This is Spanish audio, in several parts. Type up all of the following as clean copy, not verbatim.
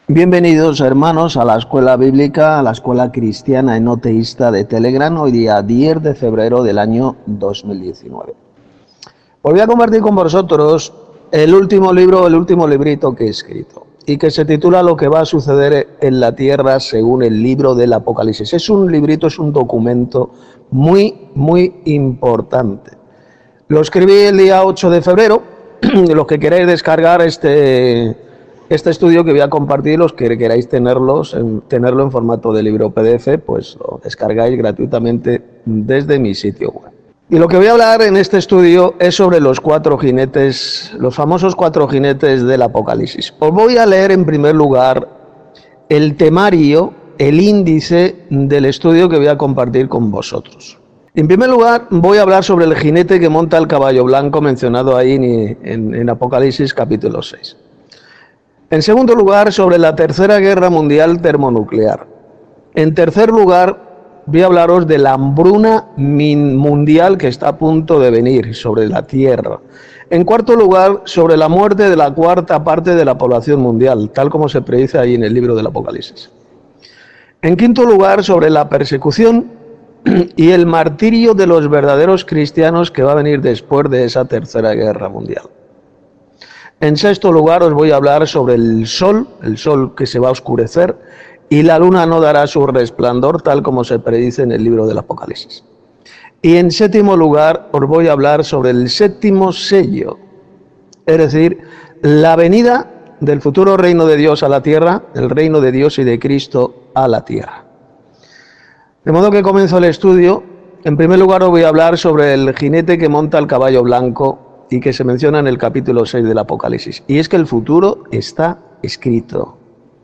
Bienvenidos, hermanos, a la escuela bíblica, a la escuela cristiana y no teísta de Telegram, hoy día 10 de febrero del año 2019. Voy a compartir con vosotros el último librito que he escrito y que se titula Lo que va a suceder en la tierra según el libro del Apocalipsis. Es un librito, es un documento muy importante. Lo escribí el día 8 de febrero. Los que queráis descargar este estudio que voy a compartir, los que queráis tenerlo en formato de libro PDF, pues lo descargáis gratuitamente desde mi sitio web. Y lo que voy a hablar en este estudio es sobre los cuatro jinetes, los famosos cuatro jinetes del Apocalipsis. Os voy a leer en primer lugar el temario, el índice del estudio que voy a compartir con vosotros. En primer lugar, voy a hablar sobre el jinete que monta el caballo blanco mencionado ahí en Apocalipsis capítulo 6. En segundo lugar, sobre la Tercera Guerra Mundial termonuclear. En tercer lugar, voy a hablaros de la hambruna mundial que está a punto de venir sobre la Tierra. En cuarto lugar, sobre la muerte de la cuarta parte de la población mundial, tal como se predice ahí en el libro del Apocalipsis. En quinto lugar, sobre la persecución y el martirio de los verdaderos cristianos que va a venir después de esa Tercera Guerra Mundial. En sexto lugar, os voy a hablar sobre el sol que se va a oscurecer y la luna no dará su resplandor, tal como se predice en el libro del Apocalipsis. Y en séptimo lugar, os voy a hablar sobre el séptimo sello, es decir, la venida del futuro reino de Dios a la tierra, el reino de Dios y de Cristo a la tierra. De modo que comienzo el estudio. En primer lugar, os voy a hablar sobre el jinete que monta el caballo blanco y que se menciona en el capítulo 6 del Apocalipsis. Y es que el futuro está escrito.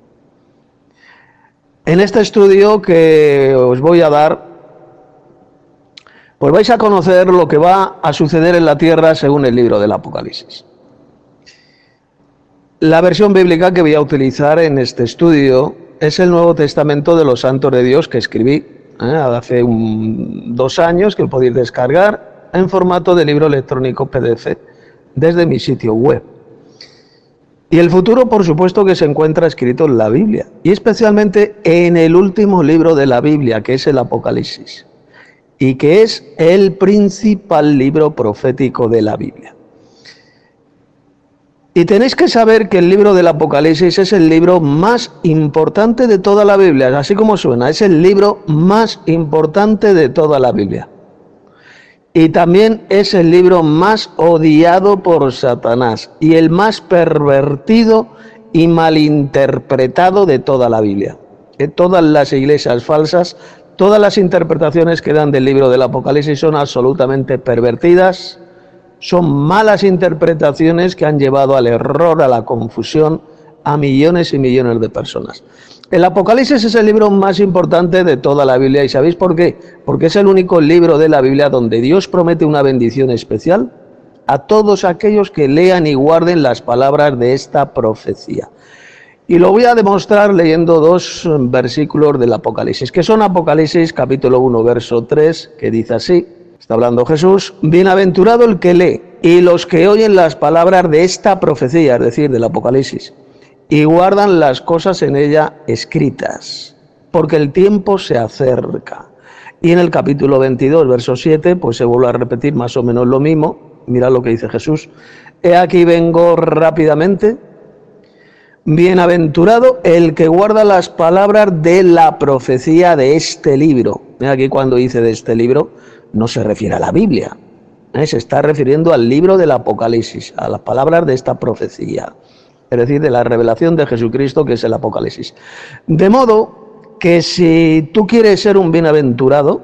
En este estudio que os voy a dar, pues vais a conocer lo que va a suceder en la tierra según el libro del Apocalipsis. La versión bíblica que voy a utilizar en este estudio es el Nuevo Testamento de los Santos de Dios que escribí hace 2 años, que lo podéis descargar en formato de libro electrónico PDF desde mi sitio web. Y el futuro, por supuesto, que se encuentra escrito en la Biblia, y especialmente en el último libro de la Biblia, que es el Apocalipsis, y que es el principal libro profético de la Biblia. Y tenéis que saber que el libro del Apocalipsis es el libro más importante de toda la Biblia, así como suena, es el libro más importante de toda la Biblia. Y también es el libro más odiado por Satanás y el más pervertido y malinterpretado de toda la Biblia. Todas las iglesias falsas, todas las interpretaciones que dan del libro del Apocalipsis son absolutamente pervertidas, son malas interpretaciones que han llevado al error, a la confusión, a millones y millones de personas. El Apocalipsis es el libro más importante de toda la Biblia. ¿Y sabéis por qué? Porque es el único libro de la Biblia donde Dios promete una bendición especial a todos aquellos que lean y guarden las palabras de esta profecía. Y lo voy a demostrar leyendo 2 versículos del Apocalipsis, que son Apocalipsis capítulo 1, verso 3, que dice así, está hablando Jesús: bienaventurado el que lee y los que oyen las palabras de esta profecía, es decir, del Apocalipsis, y guardan las cosas en ella escritas, porque el tiempo se acerca. Y en el capítulo 22, verso 7, pues se vuelve a repetir más o menos lo mismo. Mirad lo que dice Jesús: he aquí vengo rápidamente, bienaventurado el que guarda las palabras de la profecía de este libro. Aquí cuando dice de este libro, no se refiere a la Biblia, se está refiriendo al libro del Apocalipsis, a las palabras de esta profecía, es decir, de la revelación de Jesucristo, que es el Apocalipsis. De modo que si tú quieres ser un bienaventurado,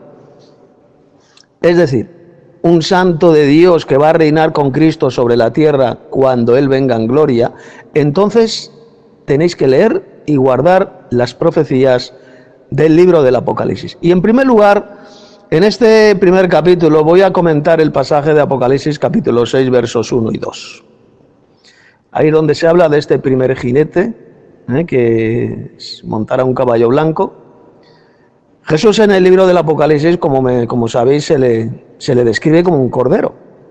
es decir, un santo de Dios que va a reinar con Cristo sobre la tierra cuando Él venga en gloria, entonces tenéis que leer y guardar las profecías del libro del Apocalipsis. Y en primer lugar, en este primer capítulo voy a comentar el pasaje de Apocalipsis capítulo 6, versos 1 y 2. Ahí donde se habla de este primer jinete, que montará un caballo blanco. Jesús en el libro del Apocalipsis, como sabéis, se le describe como un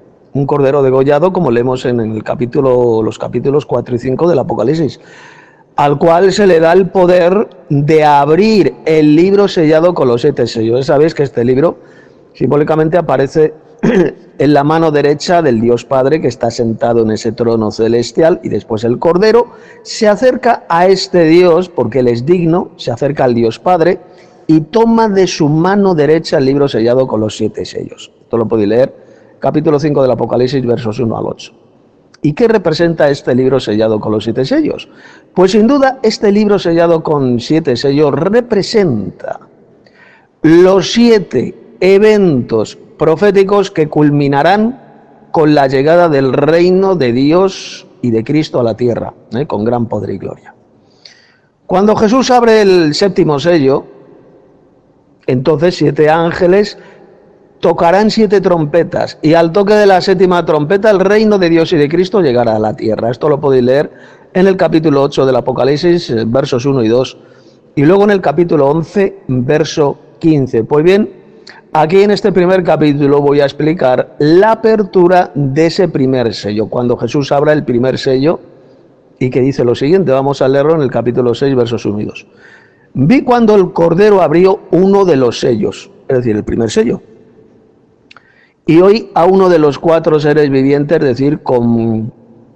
cordero degollado, como leemos en los capítulos 4 y 5 del Apocalipsis. al cual se le da el poder de abrir el libro sellado con los 7 sellos. Sabéis que este libro simbólicamente aparece en la mano derecha del Dios Padre, que está sentado en ese trono celestial, y después el Cordero se acerca a este Dios, porque él es digno, se acerca al Dios Padre y toma de su mano derecha el libro sellado con los 7 sellos. Esto lo podéis leer, capítulo 5 del Apocalipsis, versos 1 al 8. ¿Y qué representa este libro sellado con los 7 sellos? Pues sin duda este libro sellado con 7 sellos representa los 7 eventos proféticos que culminarán con la llegada del reino de Dios y de Cristo a la tierra, con gran poder y gloria. Cuando Jesús abre el 7º sello, entonces 7 ángeles tocarán 7 trompetas, y al toque de la 7ª trompeta el reino de Dios y de Cristo llegará a la tierra. Esto lo podéis leer en el capítulo 8 del Apocalipsis, versos 1 y 2, y luego en el capítulo 11, verso 15. Pues bien, aquí en este primer capítulo voy a explicar la apertura de ese primer sello, cuando Jesús abra el primer sello, y que dice lo siguiente. Vamos a leerlo en el capítulo 6, versos 1 y 2. Vi cuando el Cordero abrió uno de los sellos, es decir, el primer sello, y oí a uno de los 4 seres vivientes decir como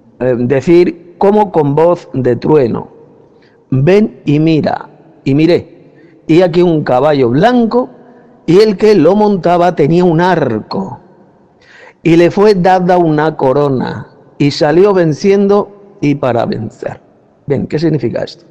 con voz de trueno: ven y mira. Y miré, y aquí un caballo blanco, y el que lo montaba tenía un arco, y le fue dada una corona, y salió venciendo y para vencer. Bien, ¿qué significa esto?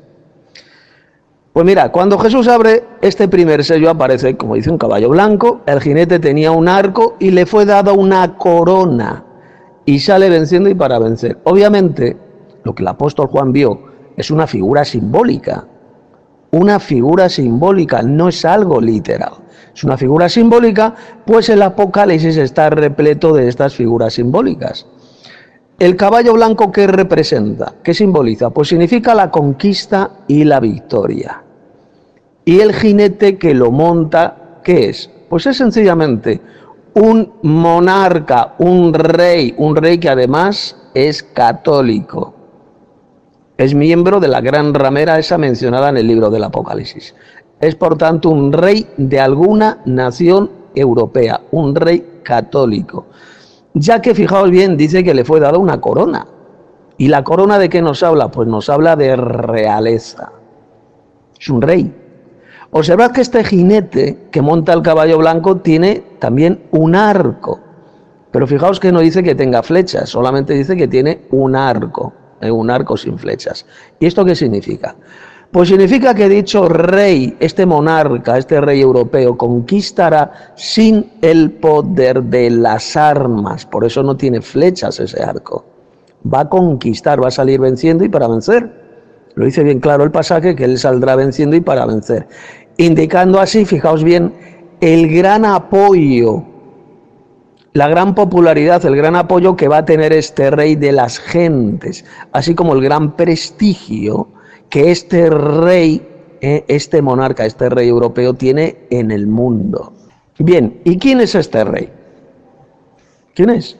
Pues mira, cuando Jesús abre este primer sello aparece, como dice, un caballo blanco, el jinete tenía un arco y le fue dada una corona, y sale venciendo y para vencer. Obviamente, lo que el apóstol Juan vio es una figura simbólica. Una figura simbólica, no es algo literal. Es una figura simbólica, pues el Apocalipsis está repleto de estas figuras simbólicas. El caballo blanco, ¿qué representa? ¿Qué simboliza? Pues significa la conquista y la victoria. Y el jinete que lo monta, ¿qué es? Pues es sencillamente un monarca, un rey que además es católico. Es miembro de la gran ramera esa mencionada en el libro del Apocalipsis. Es por tanto un rey de alguna nación europea, un rey católico. Ya que, fijaos bien, dice que le fue dada una corona. ¿Y la corona de qué nos habla? Pues nos habla de realeza. Es un rey. Observad que este jinete que monta el caballo blanco tiene también un arco. Pero fijaos que no dice que tenga flechas, solamente dice que tiene un arco sin flechas. ¿Y esto qué significa? Pues significa que dicho rey, este monarca, este rey europeo, conquistará sin el poder de las armas. Por eso no tiene flechas ese arco. Va a conquistar, va a salir venciendo y para vencer. Lo dice bien claro el pasaje, que él saldrá venciendo y para vencer. Indicando así, fijaos bien, el gran apoyo, la gran popularidad, el gran apoyo que va a tener este rey de las gentes, así como el gran prestigio que este rey, este monarca, este rey europeo tiene en el mundo. Bien, ¿y quién es este rey? ¿Quién es?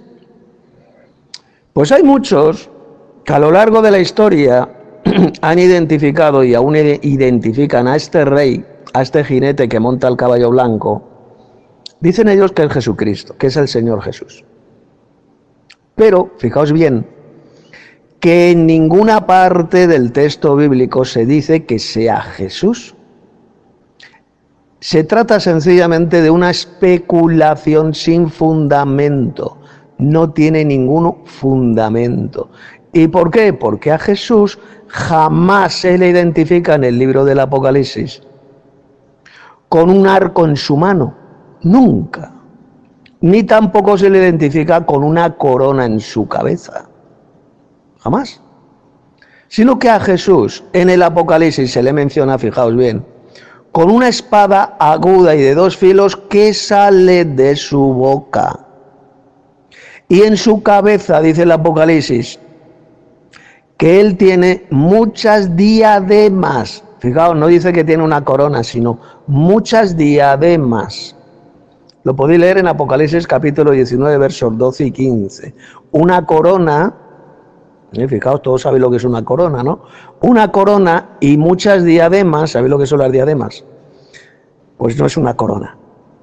Pues hay muchos que a lo largo de la historia han identificado y aún identifican a este rey, a este jinete que monta el caballo blanco. Dicen ellos que es Jesucristo, que es el Señor Jesús. Pero, fijaos bien, que en ninguna parte del texto bíblico se dice que sea Jesús. Se trata sencillamente de una especulación sin fundamento. No tiene ningún fundamento. ¿Y por qué? Porque a Jesús jamás se le identifica en el libro del Apocalipsis con un arco en su mano. Nunca. Ni tampoco se le identifica con una corona en su cabeza. Jamás. Sino que a Jesús en el Apocalipsis se le menciona, fijaos bien, con una espada aguda y de 2 filos que sale de su boca. Y en su cabeza, dice el Apocalipsis, que él tiene muchas diademas. Fijaos, no dice que tiene una corona, sino muchas diademas. Lo podéis leer en Apocalipsis capítulo 19, versos 12 y 15. Una corona Fijaos, todos sabéis lo que es una corona, ¿no? Una corona y muchas diademas, ¿sabéis lo que son las diademas? Pues no es una corona.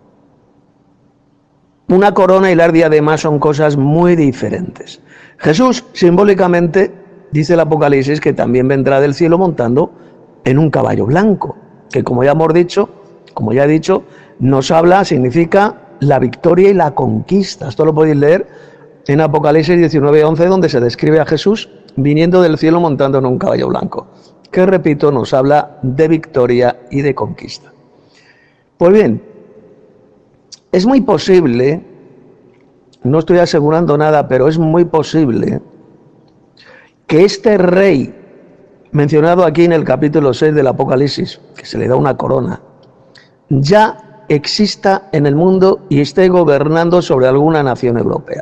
Una corona y las diademas son cosas muy diferentes. Jesús, simbólicamente, dice el Apocalipsis que también vendrá del cielo montando en un caballo blanco, que como ya he dicho, nos habla, significa la victoria y la conquista. Esto lo podéis leer en Apocalipsis 19:11, donde se describe a Jesús viniendo del cielo montando en un caballo blanco, que repito, nos habla de victoria y de conquista. Pues bien, es muy posible, no estoy asegurando nada, pero es muy posible que este rey mencionado aquí en el capítulo 6 del Apocalipsis, que se le da una corona, ya exista en el mundo y esté gobernando sobre alguna nación europea.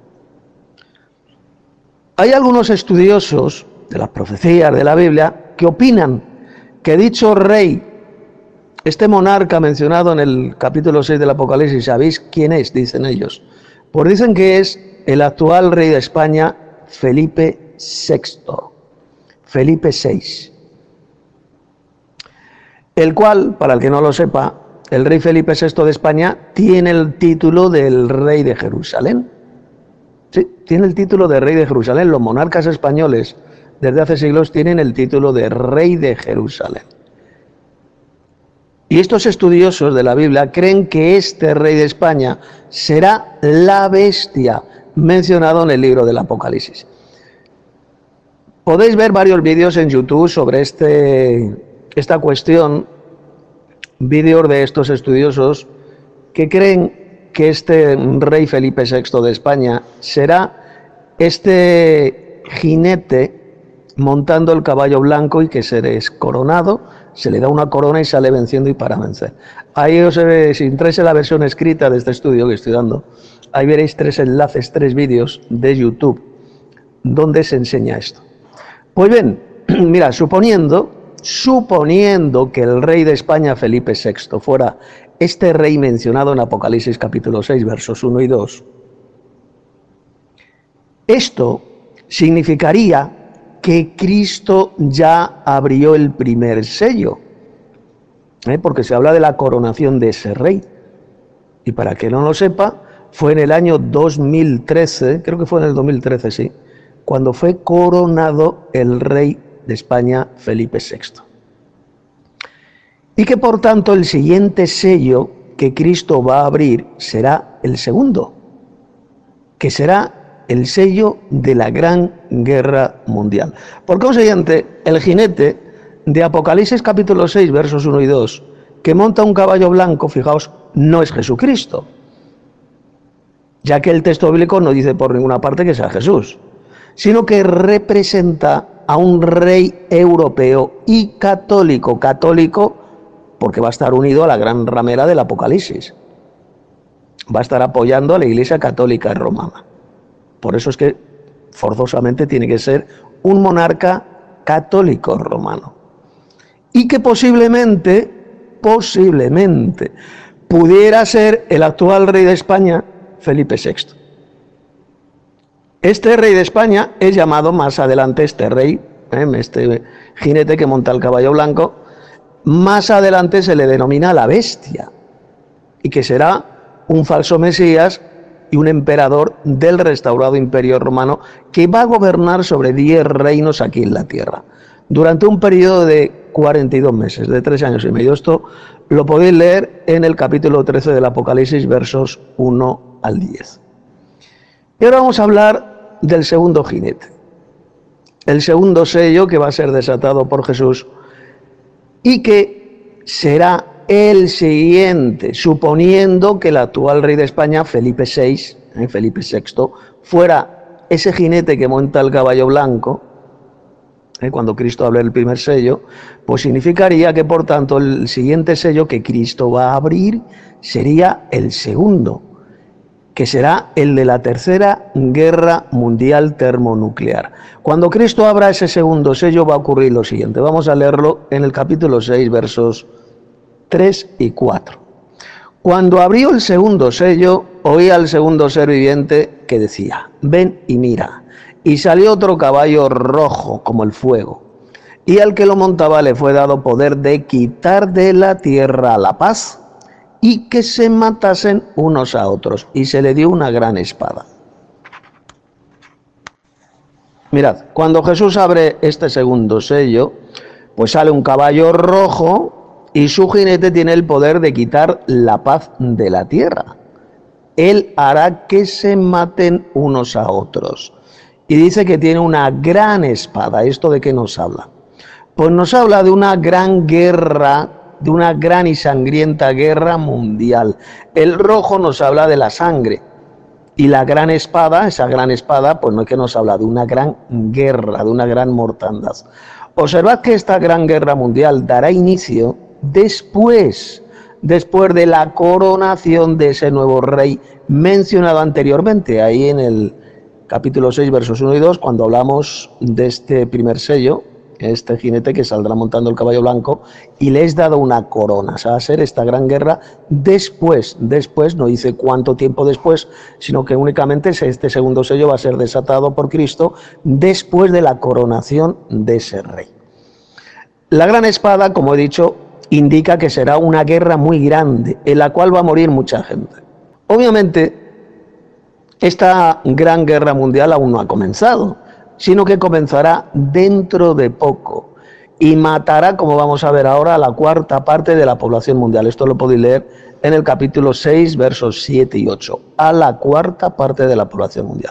Hay algunos estudiosos de las profecías de la Biblia que opinan que dicho rey, este monarca mencionado en el capítulo 6 del Apocalipsis, ¿sabéis quién es? Dicen ellos. Pues dicen que es el actual rey de España, Felipe VI. Felipe VI. El cual, para el que no lo sepa, el rey Felipe VI de España tiene el título del rey de Jerusalén. Sí, tiene el título de rey de Jerusalén. Los monarcas españoles desde hace siglos tienen el título de rey de Jerusalén. Y estos estudiosos de la Biblia creen que este rey de España será la bestia mencionado en el libro del Apocalipsis. Podéis ver varios vídeos en YouTube sobre esta cuestión, vídeos de estos estudiosos que creen que este rey Felipe VI de España será este jinete montando el caballo blanco y que es coronado, se le da una corona y sale venciendo y para vencer. Ahí si entráis en la versión escrita de este estudio que estoy dando, ahí veréis 3 enlaces, 3 vídeos de YouTube donde se enseña esto. Pues bien, mira, suponiendo que el rey de España, Felipe VI, fuera este rey mencionado en Apocalipsis capítulo 6, versos 1 y 2, esto significaría que Cristo ya abrió el primer sello, porque se habla de la coronación de ese rey. Y para que no lo sepa, fue en el año 2013, creo que fue en el 2013, sí, cuando fue coronado el rey de España, Felipe VI. Y que por tanto el siguiente sello que Cristo va a abrir será el segundo, que será el sello de la Gran Guerra Mundial. Por consiguiente, el jinete de Apocalipsis capítulo 6, versos 1 y 2, que monta un caballo blanco, fijaos, no es Jesucristo, ya que el texto bíblico no dice por ninguna parte que sea Jesús, sino que representa a un rey europeo y católico, porque va a estar unido a la gran ramera del Apocalipsis, va a estar apoyando a la Iglesia Católica Romana. Por eso es que forzosamente tiene que ser un monarca católico romano. Y que posiblemente pudiera ser el actual rey de España, Felipe VI. Este rey de España es llamado más adelante, este rey, este jinete que monta el caballo blanco, más adelante se le denomina la bestia, y que será un falso Mesías y un emperador del restaurado Imperio Romano que va a gobernar sobre 10 reinos aquí en la tierra durante un periodo de 42 meses, de 3 años y medio. Esto lo podéis leer en el capítulo 13 del Apocalipsis, versos 1 al 10. Y ahora vamos a hablar del segundo jinete, el segundo sello que va a ser desatado por Jesús y que será el siguiente, suponiendo que el actual rey de España, Felipe VI, fuera ese jinete que monta el caballo blanco, cuando Cristo abre el primer sello, pues significaría que por tanto el siguiente sello que Cristo va a abrir sería el segundo, que será el de la Tercera Guerra Mundial Termonuclear. Cuando Cristo abra ese segundo sello va a ocurrir lo siguiente. Vamos a leerlo en el capítulo 6, versos 3 y 4. Cuando abrió el segundo sello, oí al segundo ser viviente que decía: ven y mira. Y salió otro caballo rojo como el fuego, y al que lo montaba le fue dado poder de quitar de la tierra la paz y que se matasen unos a otros, y se le dio una gran espada. Mirad, cuando Jesús abre este segundo sello, pues sale un caballo rojo y su jinete tiene el poder de quitar la paz de la tierra. Él hará que se maten unos a otros. Y dice que tiene una gran espada. ¿Esto de qué nos habla? Pues nos habla de una gran guerra, de una gran y sangrienta guerra mundial. El rojo nos habla de la sangre. Y la gran espada, esa gran espada, pues no es que nos habla de una gran guerra, de una gran mortandad. Observad que esta gran guerra mundial dará inicio después de la coronación de ese nuevo rey mencionado anteriormente, ahí en el capítulo 6, versos 1 y 2, cuando hablamos de este primer sello, este jinete que saldrá montando el caballo blanco y le es dado una corona. O sea, va a ser esta gran guerra después, no dice cuánto tiempo después, sino que únicamente este segundo sello va a ser desatado por Cristo después de la coronación de ese rey. La gran espada, como he dicho, indica que será una guerra muy grande, en la cual va a morir mucha gente. Obviamente, esta gran guerra mundial aún no ha comenzado, sino que comenzará dentro de poco y matará, como vamos a ver ahora, a la cuarta parte de la población mundial. Esto lo podéis leer en el capítulo 6, versos 7 y 8, a la cuarta parte de la población mundial.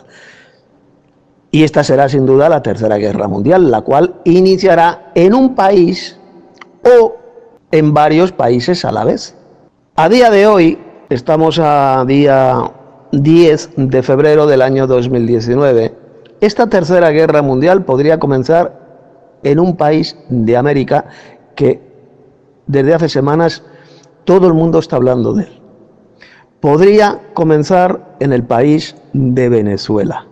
Y esta será sin duda la tercera guerra mundial, la cual iniciará en un país o en varios países a la vez. A día de hoy, estamos a día 10 de febrero del año 2019, esta tercera guerra mundial podría comenzar en un país de América que desde hace semanas todo el mundo está hablando de él. Podría comenzar en el país de Venezuela,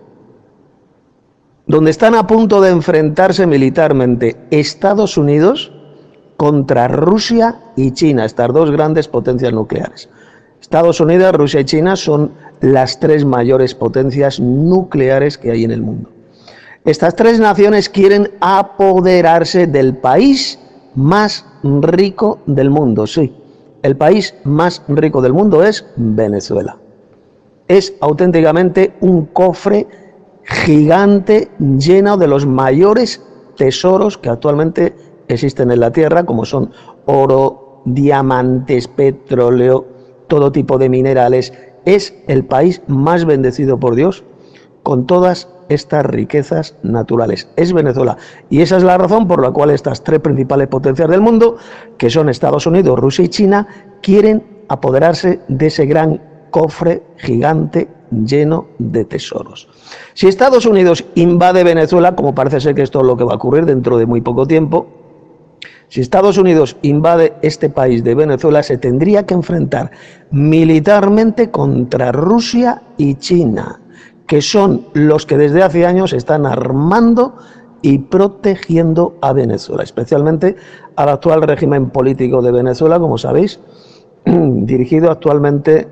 donde están a punto de enfrentarse militarmente Estados Unidos contra Rusia y China, estas dos grandes potencias nucleares. Estados Unidos, Rusia y China son las tres mayores potencias nucleares que hay en el mundo. Estas tres naciones quieren apoderarse del país más rico del mundo. Sí, el país más rico del mundo es Venezuela. Es auténticamente un cofre gigante lleno de los mayores tesoros que actualmente existen en la tierra, como son oro, diamantes, petróleo, todo tipo de minerales. Es el país más bendecido por Dios con todas estas riquezas naturales. Es Venezuela. Y esa es la razón por la cual estas tres principales potencias del mundo, que son Estados Unidos, Rusia y China, quieren apoderarse de ese gran cofre gigante lleno de tesoros. Si Estados Unidos invade Venezuela, como parece ser que esto es lo que va a ocurrir dentro de muy poco tiempo, si Estados Unidos invade este país de Venezuela, se tendría que enfrentar militarmente contra Rusia y China, que son los que desde hace años están armando y protegiendo a Venezuela, especialmente al actual régimen político de Venezuela, como sabéis, dirigido actualmente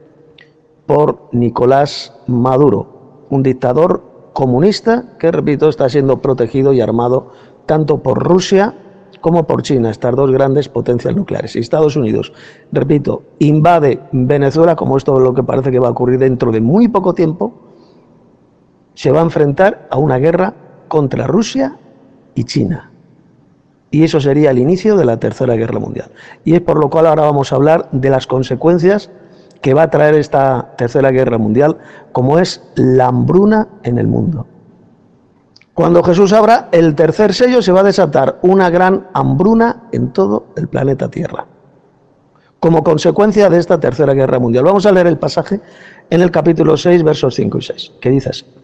por Nicolás Maduro, un dictador comunista que, repito, está siendo protegido y armado tanto por Rusia como por China, estas dos grandes potencias nucleares. Si Estados Unidos, repito, invade Venezuela, como esto es lo que parece que va a ocurrir dentro de muy poco tiempo, se va a enfrentar a una guerra contra Rusia y China. Y eso sería el inicio de la tercera guerra mundial. Y es por lo cual ahora vamos a hablar de las consecuencias que va a traer esta tercera guerra mundial, como es la hambruna en el mundo. Cuando Jesús abra el tercer sello, se va a desatar una gran hambruna en todo el planeta Tierra, como consecuencia de esta tercera guerra mundial. Vamos a leer el pasaje en el capítulo 6, versos 5 y 6, que dice así.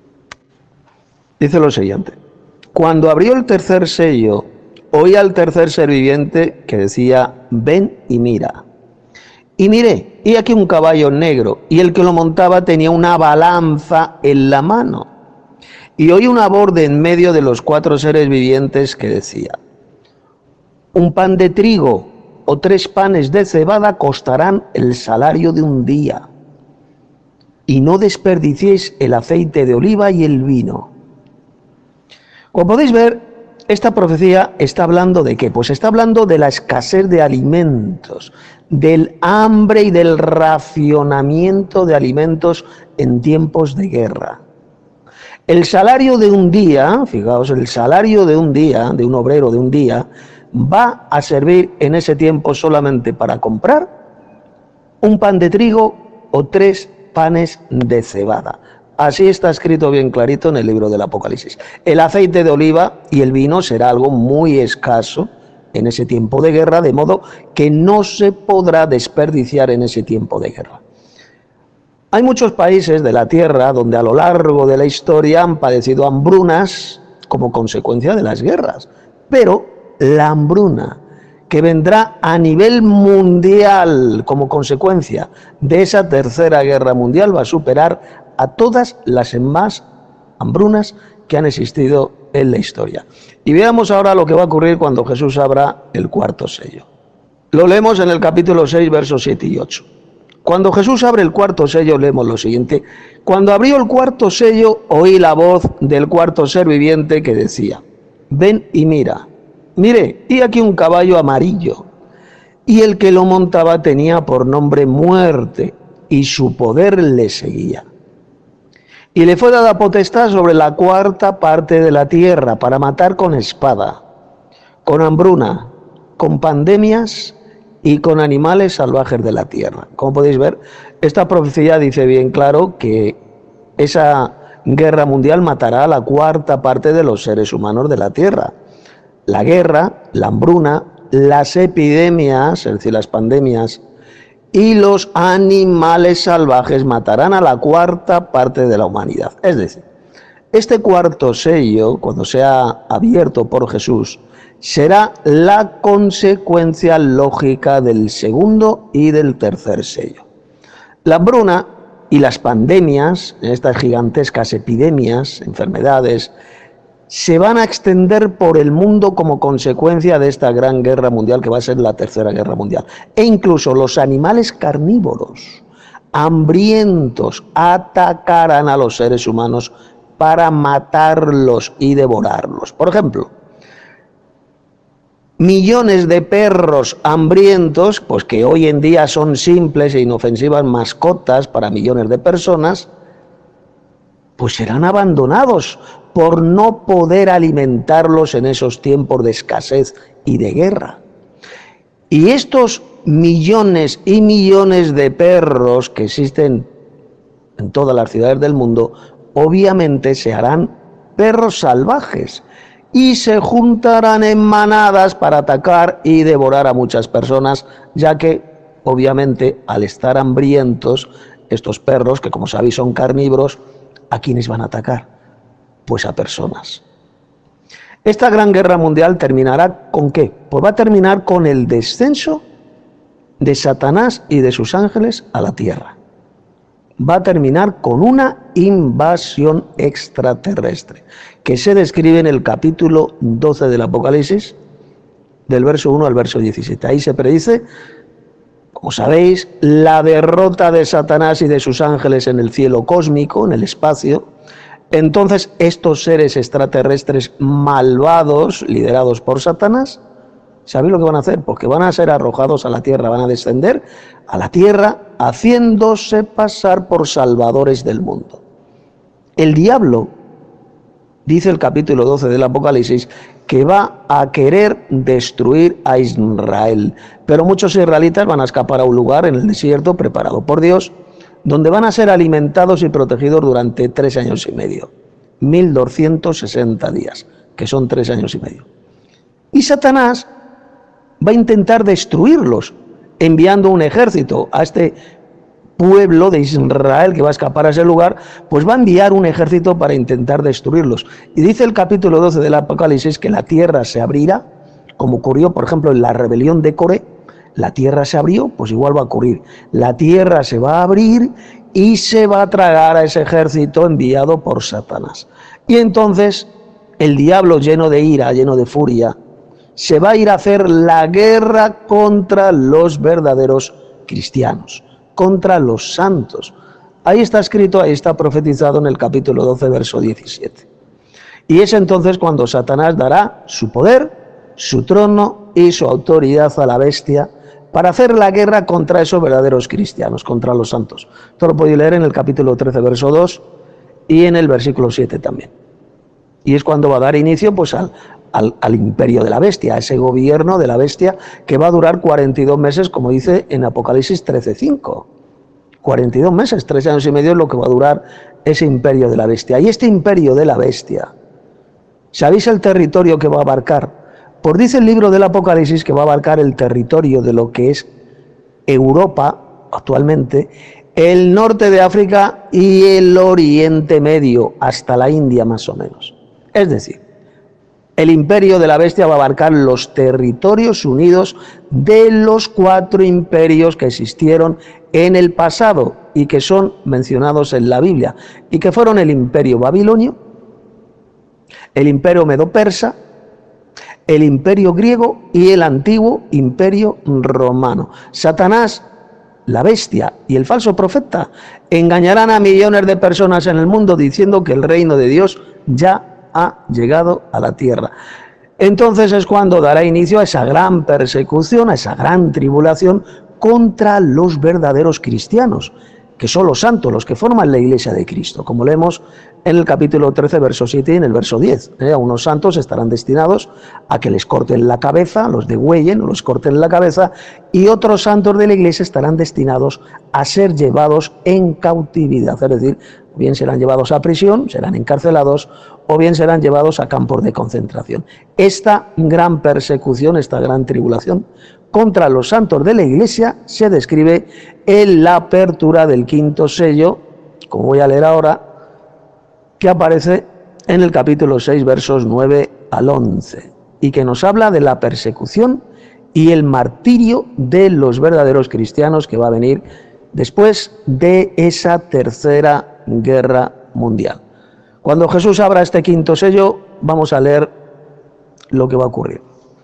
Dice lo siguiente: cuando abrió el tercer sello, oí al tercer ser viviente que decía: ven y mira. Y miré, y aquí un caballo negro, y el que lo montaba tenía una balanza en la mano. Y oí una voz de en medio de los cuatro seres vivientes que decía: un pan de trigo o 3 panes de cebada costarán el salario de un día. Y no desperdiciéis el aceite de oliva y el vino, Como podéis ver, esta profecía está hablando ¿de qué? Pues está hablando de la escasez de alimentos, del hambre y del racionamiento de alimentos en tiempos de guerra. El salario de un día, fijaos, el salario de un día, de un obrero de un día, va a servir en ese tiempo solamente para comprar un pan de trigo o 3 panes de cebada. Así está escrito bien clarito en el libro del Apocalipsis. El aceite de oliva y el vino será algo muy escaso en ese tiempo de guerra, de modo que no se podrá desperdiciar en ese tiempo de guerra. Hay muchos países de la tierra donde a lo largo de la historia han padecido hambrunas como consecuencia de las guerras, pero la hambruna que vendrá a nivel mundial como consecuencia de esa tercera guerra mundial va a superar a todas las demás hambrunas que han existido en la historia. Y veamos ahora lo que va a ocurrir cuando Jesús abra el cuarto sello. Lo leemos en el capítulo 6, versos 7 y 8. Cuando Jesús abre el cuarto sello, leemos lo siguiente. Cuando abrió el cuarto sello, oí la voz del cuarto ser viviente que decía: ven y mira. Mire, y aquí un caballo amarillo, y el que lo montaba tenía por nombre Muerte, y su poder le seguía. Y le fue dada potestad sobre la cuarta parte de la tierra para matar con espada, con hambruna, con pandemias y con animales salvajes de la tierra. Como podéis ver, esta profecía dice bien claro que esa guerra mundial matará a la cuarta parte de los seres humanos de la tierra. La guerra, la hambruna, las epidemias, es decir, las pandemias, y los animales salvajes matarán a la cuarta parte de la humanidad. Es decir, este cuarto sello, cuando sea abierto por Jesús, será la consecuencia lógica del segundo y del tercer sello. La hambruna y las pandemias, estas gigantescas epidemias, enfermedades, se van a extender por el mundo como consecuencia de esta gran guerra mundial que va a ser la tercera guerra mundial. E incluso los animales carnívoros, hambrientos, atacarán a los seres humanos para matarlos y devorarlos. Por ejemplo, millones de perros hambrientos, pues que hoy en día son simples e inofensivas mascotas para millones de personas, pues serán abandonados por no poder alimentarlos en esos tiempos de escasez y de guerra. Y estos millones y millones de perros que existen en todas las ciudades del mundo, obviamente se harán perros salvajes y se juntarán en manadas para atacar y devorar a muchas personas, ya que obviamente al estar hambrientos, estos perros, que como sabéis son carnívoros, ¿a quiénes van a atacar? Pues a personas. Esta gran guerra mundial terminará ¿con qué? Pues va a terminar con el descenso de Satanás y de sus ángeles a la tierra. Va a terminar con una invasión extraterrestre, que se describe en el capítulo 12 del Apocalipsis, del verso 1 al verso 17. Ahí se predice, como sabéis, la derrota de Satanás y de sus ángeles en el cielo cósmico, en el espacio. Entonces estos seres extraterrestres malvados, liderados por Satanás, ¿sabéis lo que van a hacer? Porque van a ser arrojados a la tierra, van a descender a la tierra haciéndose pasar por salvadores del mundo. El diablo, dice el capítulo 12 del Apocalipsis, que va a querer destruir a Israel. Pero muchos israelitas van a escapar a un lugar en el desierto preparado por Dios, donde van a ser alimentados y protegidos durante 3 años y medio, 1260 días, que son 3 años y medio. Y Satanás va a intentar destruirlos, enviando un ejército a este pueblo de Israel que va a escapar a ese lugar, pues va a enviar un ejército para intentar destruirlos. Y dice el capítulo 12 del Apocalipsis que la tierra se abrirá, como ocurrió, por ejemplo, en la rebelión de Coré. La tierra se abrió, pues igual va a ocurrir. La tierra se va a abrir y se va a tragar a ese ejército enviado por Satanás. Y entonces el diablo, lleno de ira, lleno de furia, se va a ir a hacer la guerra contra los verdaderos cristianos, contra los santos. Ahí está escrito, ahí está profetizado en el capítulo 12, verso 17. Y es entonces cuando Satanás dará su poder, su trono y su autoridad a la bestia para hacer la guerra contra esos verdaderos cristianos, contra los santos. Esto lo podéis leer en el capítulo 13, verso 2 y en el versículo 7 también. Y es cuando va a dar inicio pues al imperio de la bestia, a ese gobierno de la bestia que va a durar 42 meses, como dice en Apocalipsis 13:5. 42 meses, 3 años y medio es lo que va a durar ese imperio de la bestia. Y este imperio de la bestia, ¿sabéis el territorio que va a abarcar? Pues dice el libro del Apocalipsis que va a abarcar el territorio de lo que es Europa actualmente, el norte de África y el Oriente Medio, hasta la India más o menos. Es decir, el imperio de la bestia va a abarcar los territorios unidos de los 4 imperios que existieron en el pasado y que son mencionados en la Biblia, y que fueron el imperio babilonio, el imperio medo-persa, el imperio griego y el antiguo imperio romano. Satanás, la bestia y el falso profeta engañarán a millones de personas en el mundo diciendo que el reino de Dios ya ha llegado a la tierra. Entonces es cuando dará inicio a esa gran persecución, a esa gran tribulación contra los verdaderos cristianos, que son los santos, los que forman la iglesia de Cristo, como leemos en el capítulo 13, verso 7 y en el verso 10. A unos santos estarán destinados a que les corten la cabeza, los degüellen, los corten la cabeza, y otros santos de la iglesia estarán destinados a ser llevados en cautividad, es decir, bien serán llevados a prisión, serán encarcelados, o bien serán llevados a campos de concentración. Esta gran persecución, esta gran tribulación contra los santos de la iglesia se describe en la apertura del 5.º sello, como voy a leer ahora, que aparece en el capítulo 6, versos 9 al 11, y que nos habla de la persecución y el martirio de los verdaderos cristianos que va a venir después de esa tercera guerra mundial. Cuando Jesús abra este 5.º sello, vamos a leer lo que va a ocurrir.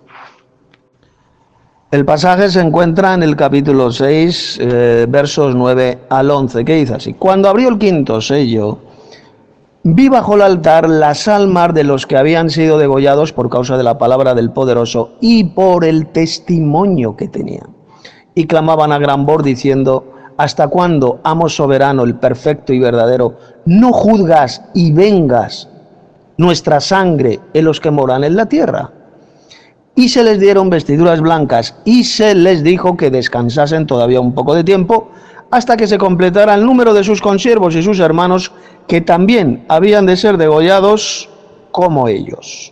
El pasaje se encuentra en el capítulo 6, versos 9 al 11, que dice así: Cuando abrió el 5.º sello, vi bajo el altar las almas de los que habían sido degollados por causa de la palabra del poderoso y por el testimonio que tenían. Y clamaban a gran voz diciendo: ¿Hasta cuándo, amo soberano, el perfecto y verdadero, no juzgas y vengas nuestra sangre en los que moran en la tierra? Y se les dieron vestiduras blancas, y se les dijo que descansasen todavía un poco de tiempo, hasta que se completara el número de sus consiervos y sus hermanos, que también habían de ser degollados como ellos.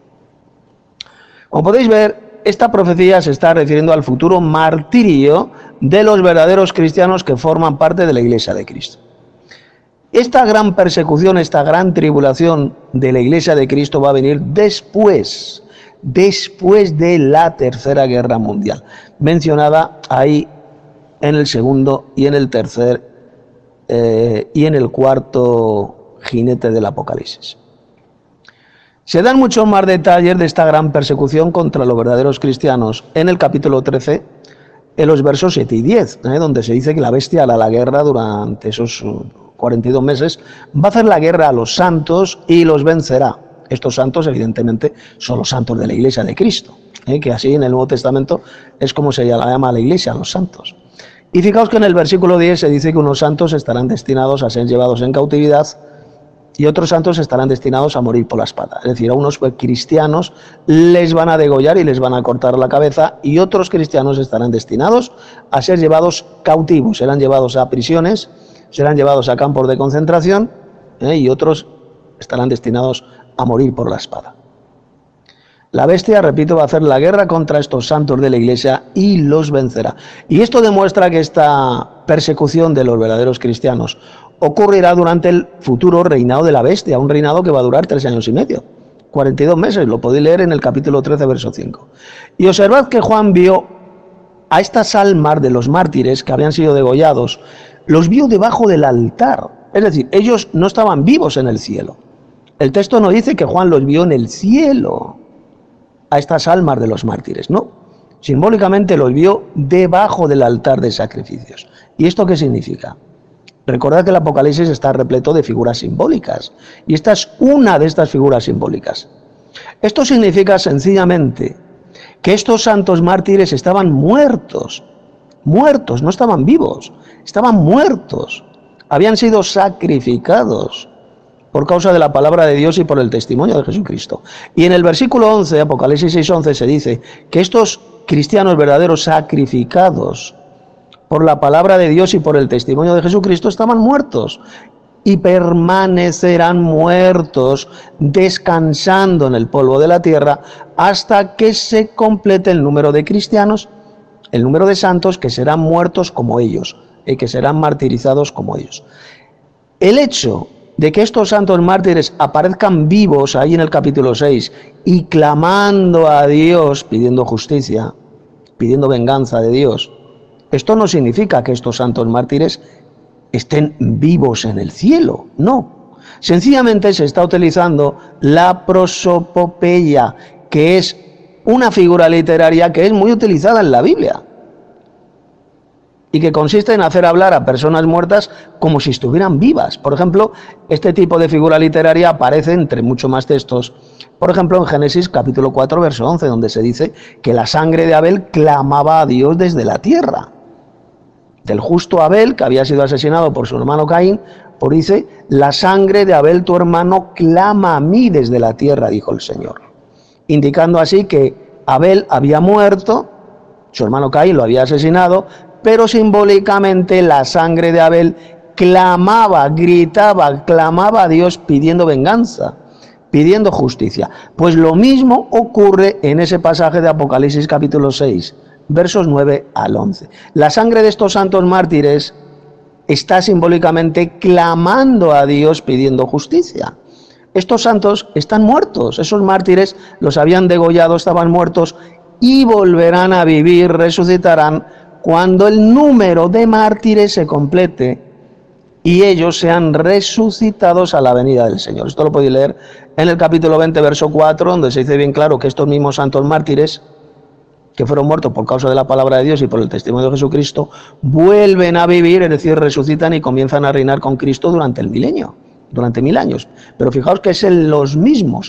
Como podéis ver, esta profecía se está refiriendo al futuro martirio de los verdaderos cristianos que forman parte de la Iglesia de Cristo. Esta gran persecución, esta gran tribulación de la Iglesia de Cristo va a venir después de la Tercera Guerra Mundial, mencionada ahí en el 2.º y en el 3.º y en el 4.º jinete del Apocalipsis. Se dan muchos más detalles de esta gran persecución contra los verdaderos cristianos en el capítulo 13, en los versos 7 y 10, donde se dice que la bestia hará la guerra durante esos 42 meses, va a hacer la guerra a los santos y los vencerá. Estos santos, evidentemente, son los santos de la Iglesia de Cristo, que así en el Nuevo Testamento es como se llama a la Iglesia, los santos. Y fijaos que en el versículo 10 se dice que unos santos estarán destinados a ser llevados en cautividad y otros santos estarán destinados a morir por la espada. Es decir, a unos cristianos les van a degollar y les van a cortar la cabeza, y otros cristianos estarán destinados a ser llevados cautivos, serán llevados a prisiones, serán llevados a campos de concentración, y otros estarán destinados a morir por la espada. La bestia, repito, va a hacer la guerra contra estos santos de la Iglesia y los vencerá. Y esto demuestra que esta persecución de los verdaderos cristianos ocurrirá durante el futuro reinado de la bestia, un reinado que va a durar 3 años y medio, 42 meses, lo podéis leer en el capítulo 13, verso 5. Y observad que Juan vio a estas almas de los mártires que habían sido degollados, los vio debajo del altar, es decir, ellos no estaban vivos en el cielo. El texto no dice que Juan los vio en el cielo, a estas almas de los mártires, no. Simbólicamente los vio debajo del altar de sacrificios. ¿Y esto qué significa? Recordad que el Apocalipsis está repleto de figuras simbólicas, y esta es una de estas figuras simbólicas. Esto significa sencillamente que estos santos mártires estaban muertos, no estaban vivos, estaban muertos, habían sido sacrificados por causa de la palabra de Dios y por el testimonio de Jesucristo. Y en el versículo 11, Apocalipsis 6:11, se dice que estos cristianos verdaderos sacrificados por la palabra de Dios y por el testimonio de Jesucristo estaban muertos y permanecerán muertos, descansando en el polvo de la tierra hasta que se complete el número de cristianos, el número de santos que serán muertos como ellos y que serán martirizados como ellos. El hecho de que estos santos mártires aparezcan vivos ahí en el capítulo 6 y clamando a Dios, pidiendo justicia, pidiendo venganza de Dios, esto no significa que estos santos mártires estén vivos en el cielo, no. Sencillamente se está utilizando la prosopopeya, que es una figura literaria que es muy utilizada en la Biblia y que consiste en hacer hablar a personas muertas como si estuvieran vivas. Por ejemplo, este tipo de figura literaria aparece entre muchos más textos. Por ejemplo, en Génesis capítulo 4, verso 11, donde se dice que la sangre de Abel clamaba a Dios desde la tierra. Del justo Abel, que había sido asesinado por su hermano Caín, por dice, la sangre de Abel tu hermano clama a mí desde la tierra, dijo el Señor. Indicando así que Abel había muerto, su hermano Caín lo había asesinado, pero simbólicamente la sangre de Abel clamaba, gritaba, clamaba a Dios pidiendo venganza, pidiendo justicia. Pues lo mismo ocurre en ese pasaje de Apocalipsis capítulo 6, versos 9 al 11. La sangre de estos santos mártires está simbólicamente clamando a Dios pidiendo justicia. Estos santos están muertos, esos mártires los habían degollado, estaban muertos y volverán a vivir, resucitarán cuando el número de mártires se complete y ellos sean resucitados a la venida del Señor. Esto lo podéis leer en el capítulo 20, verso 4, donde se dice bien claro que estos mismos santos mártires que fueron muertos por causa de la palabra de Dios y por el testimonio de Jesucristo, vuelven a vivir, es decir, resucitan y comienzan a reinar con Cristo durante el milenio, durante 1000 años. Pero fijaos que son los mismos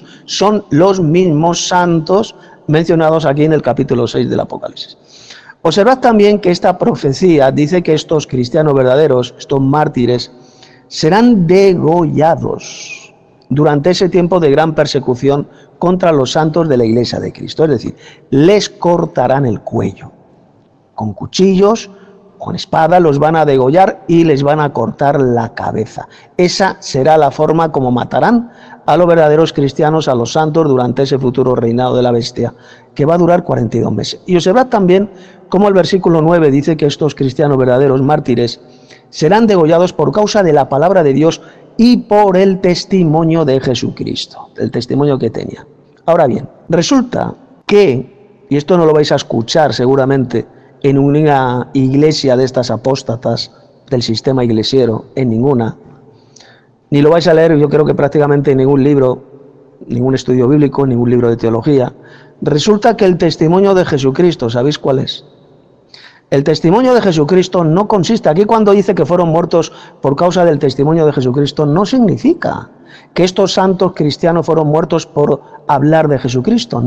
santos mencionados aquí en el capítulo 6 del Apocalipsis. Observad también que esta profecía dice que estos cristianos verdaderos, estos mártires, serán degollados durante ese tiempo de gran persecución contra los santos de la Iglesia de Cristo. Es decir, les cortarán el cuello. Con cuchillos, con espada, los van a degollar y les van a cortar la cabeza. Esa será la forma como matarán a los verdaderos cristianos, a los santos, durante ese futuro reinado de la bestia, que va a durar 42 meses. Y observad también cómo el versículo 9 dice que estos cristianos verdaderos mártires serán degollados por causa de la palabra de Dios y por el testimonio de Jesucristo, el testimonio que tenía. Ahora bien, resulta que, y esto no lo vais a escuchar seguramente en una iglesia de estas apóstatas del sistema iglesiero, en ninguna, ni lo vais a leer yo creo que prácticamente en ningún libro, ningún estudio bíblico, ningún libro de teología. Resulta que el testimonio de Jesucristo, ¿sabéis cuál es? El testimonio de Jesucristo no consiste, aquí cuando dice que fueron muertos por causa del testimonio de Jesucristo, no significa que estos santos cristianos fueron muertos por hablar de Jesucristo.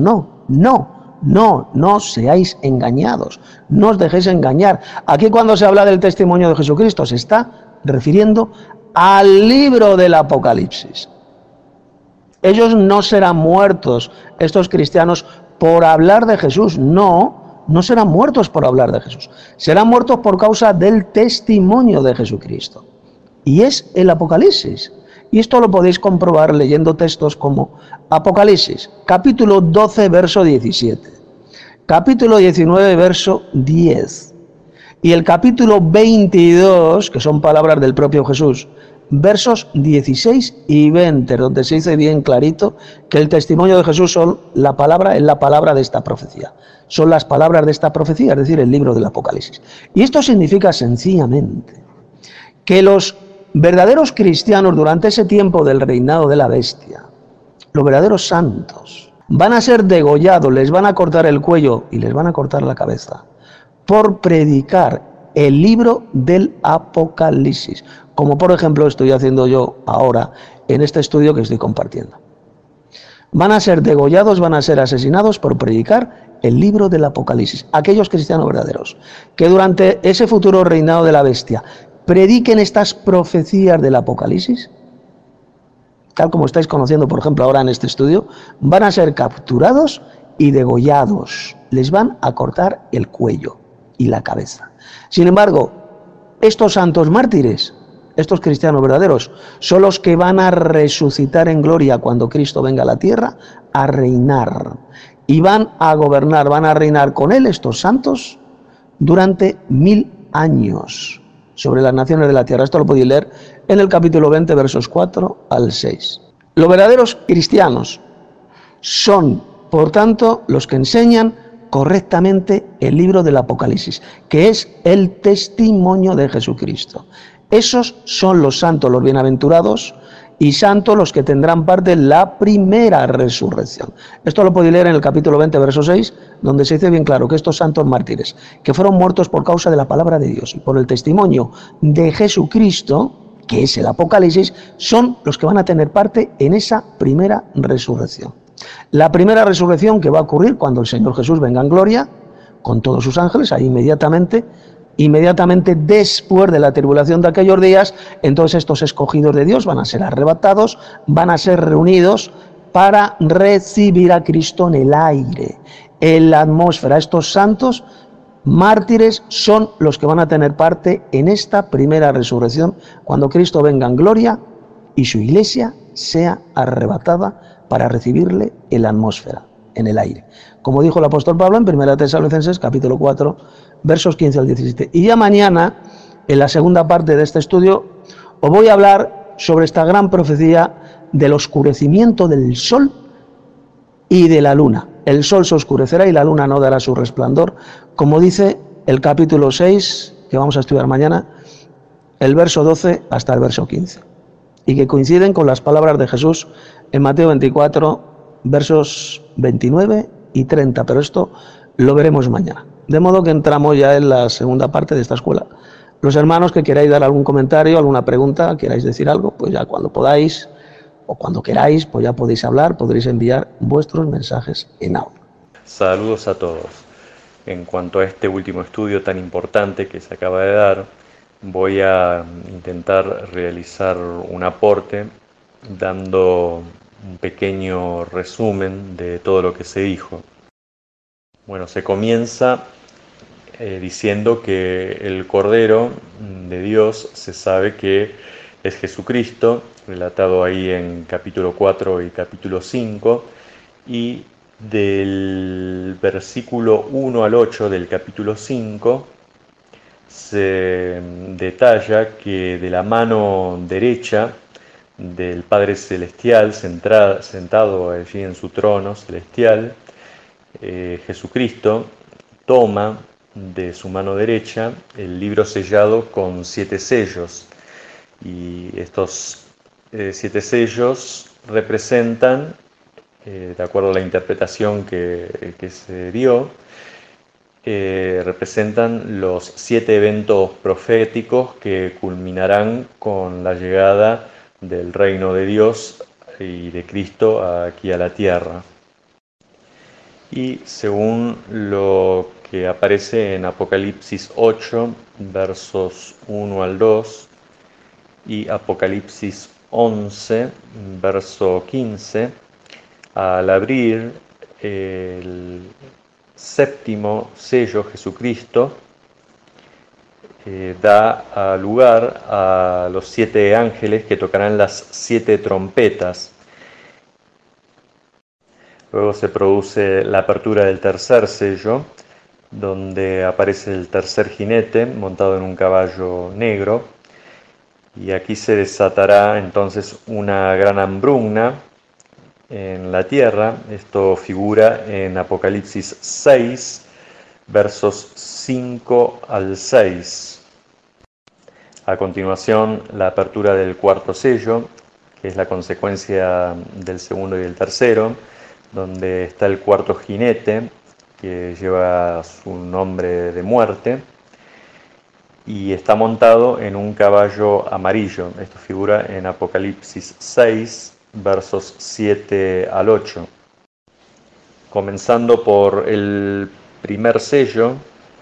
No seáis engañados, no os dejéis engañar. Aquí cuando se habla del testimonio de Jesucristo se está refiriendo al libro del Apocalipsis. Ellos no serán muertos, estos cristianos, por hablar de Jesús, no serán muertos por hablar de Jesús, serán muertos por causa del testimonio de Jesucristo. Y es el Apocalipsis. Y esto lo podéis comprobar leyendo textos como Apocalipsis, capítulo 12, verso 17, capítulo 19, verso 10, y el capítulo 22, que son palabras del propio Jesús, versos 16 y 20, donde se dice bien clarito que el testimonio de Jesús es la palabra de esta profecía. Son las palabras de esta profecía, es decir, el libro del Apocalipsis. Y esto significa sencillamente que los verdaderos cristianos durante ese tiempo del reinado de la bestia, los verdaderos santos, van a ser degollados, les van a cortar el cuello y les van a cortar la cabeza por predicar el libro del Apocalipsis, como por ejemplo estoy haciendo yo ahora en este estudio que estoy compartiendo. Van a ser degollados, van a ser asesinados por predicar el libro del Apocalipsis. Aquellos cristianos verdaderos que durante ese futuro reinado de la bestia prediquen estas profecías del Apocalipsis, tal como estáis conociendo por ejemplo ahora en este estudio, van a ser capturados y degollados. Les van a cortar el cuello y la cabeza. Sin embargo, estos santos mártires, estos cristianos verdaderos, son los que van a resucitar en gloria cuando Cristo venga a la tierra a reinar. Y van a gobernar, van a reinar con él estos santos durante 1000 años sobre las naciones de la tierra. Esto lo podéis leer en el capítulo 20, versos 4 al 6. Los verdaderos cristianos son, por tanto, los que enseñan correctamente el libro del Apocalipsis, que es el testimonio de Jesucristo. Esos son los santos, los bienaventurados, y santos los que tendrán parte en la primera resurrección. Esto lo podéis leer en el capítulo 20, verso 6, donde se dice bien claro que estos santos mártires, que fueron muertos por causa de la palabra de Dios y por el testimonio de Jesucristo, que es el Apocalipsis, son los que van a tener parte en esa primera resurrección. La primera resurrección que va a ocurrir cuando el Señor Jesús venga en gloria, con todos sus ángeles, ahí inmediatamente después de la tribulación de aquellos días, entonces estos escogidos de Dios van a ser arrebatados, van a ser reunidos para recibir a Cristo en el aire, en la atmósfera. Estos santos mártires son los que van a tener parte en esta primera resurrección, cuando Cristo venga en gloria y su iglesia sea arrebatada para recibirle en la atmósfera, en el aire. Como dijo el apóstol Pablo en 1 Tesalonicenses, capítulo 4, versos 15 al 17. Y ya mañana, en la segunda parte de este estudio, os voy a hablar sobre esta gran profecía del oscurecimiento del sol y de la luna. El sol se oscurecerá y la luna no dará su resplandor, como dice el capítulo 6, que vamos a estudiar mañana, el verso 12 hasta el verso 15. Y que coinciden con las palabras de Jesús en Mateo 24, versos 29 y 30, pero esto lo veremos mañana. De modo que entramos ya en la segunda parte de esta escuela. Los hermanos que queráis dar algún comentario, alguna pregunta, queráis decir algo, pues ya cuando podáis o cuando queráis, pues ya podéis hablar, podréis enviar vuestros mensajes en audio. Saludos a todos. En cuanto a este último estudio tan importante que se acaba de dar, voy a intentar realizar un aporte dando un pequeño resumen de todo lo que se dijo. Bueno, se comienza diciendo que el Cordero de Dios se sabe que es Jesucristo, relatado ahí en capítulo 4 y capítulo 5, y del versículo 1 al 8 del capítulo 5 se detalla que de la mano derecha del Padre Celestial, sentado allí en su trono celestial, Jesucristo toma de su mano derecha el libro sellado con 7 sellos, y estos 7 sellos representan, de acuerdo a la interpretación que se dio, representan los 7 eventos proféticos que culminarán con la llegada del reino de Dios y de Cristo aquí a la tierra. Y según lo que aparece en Apocalipsis 8, versos 1 al 2, y Apocalipsis 11, verso 15, al abrir el séptimo sello, Jesucristo da lugar a los 7 ángeles que tocarán las 7 trompetas. Luego se produce la apertura del tercer sello, donde aparece el tercer jinete montado en un caballo negro, y aquí se desatará entonces una gran hambruna en la tierra. Esto figura en Apocalipsis 6, versos 5 al 6. A continuación, la apertura del cuarto sello, que es la consecuencia del segundo y del tercero, donde está el cuarto jinete, que lleva su nombre de muerte. y está montado en un caballo amarillo. Esto figura en Apocalipsis 6, versos 7 al 8. Comenzando por el primer sello,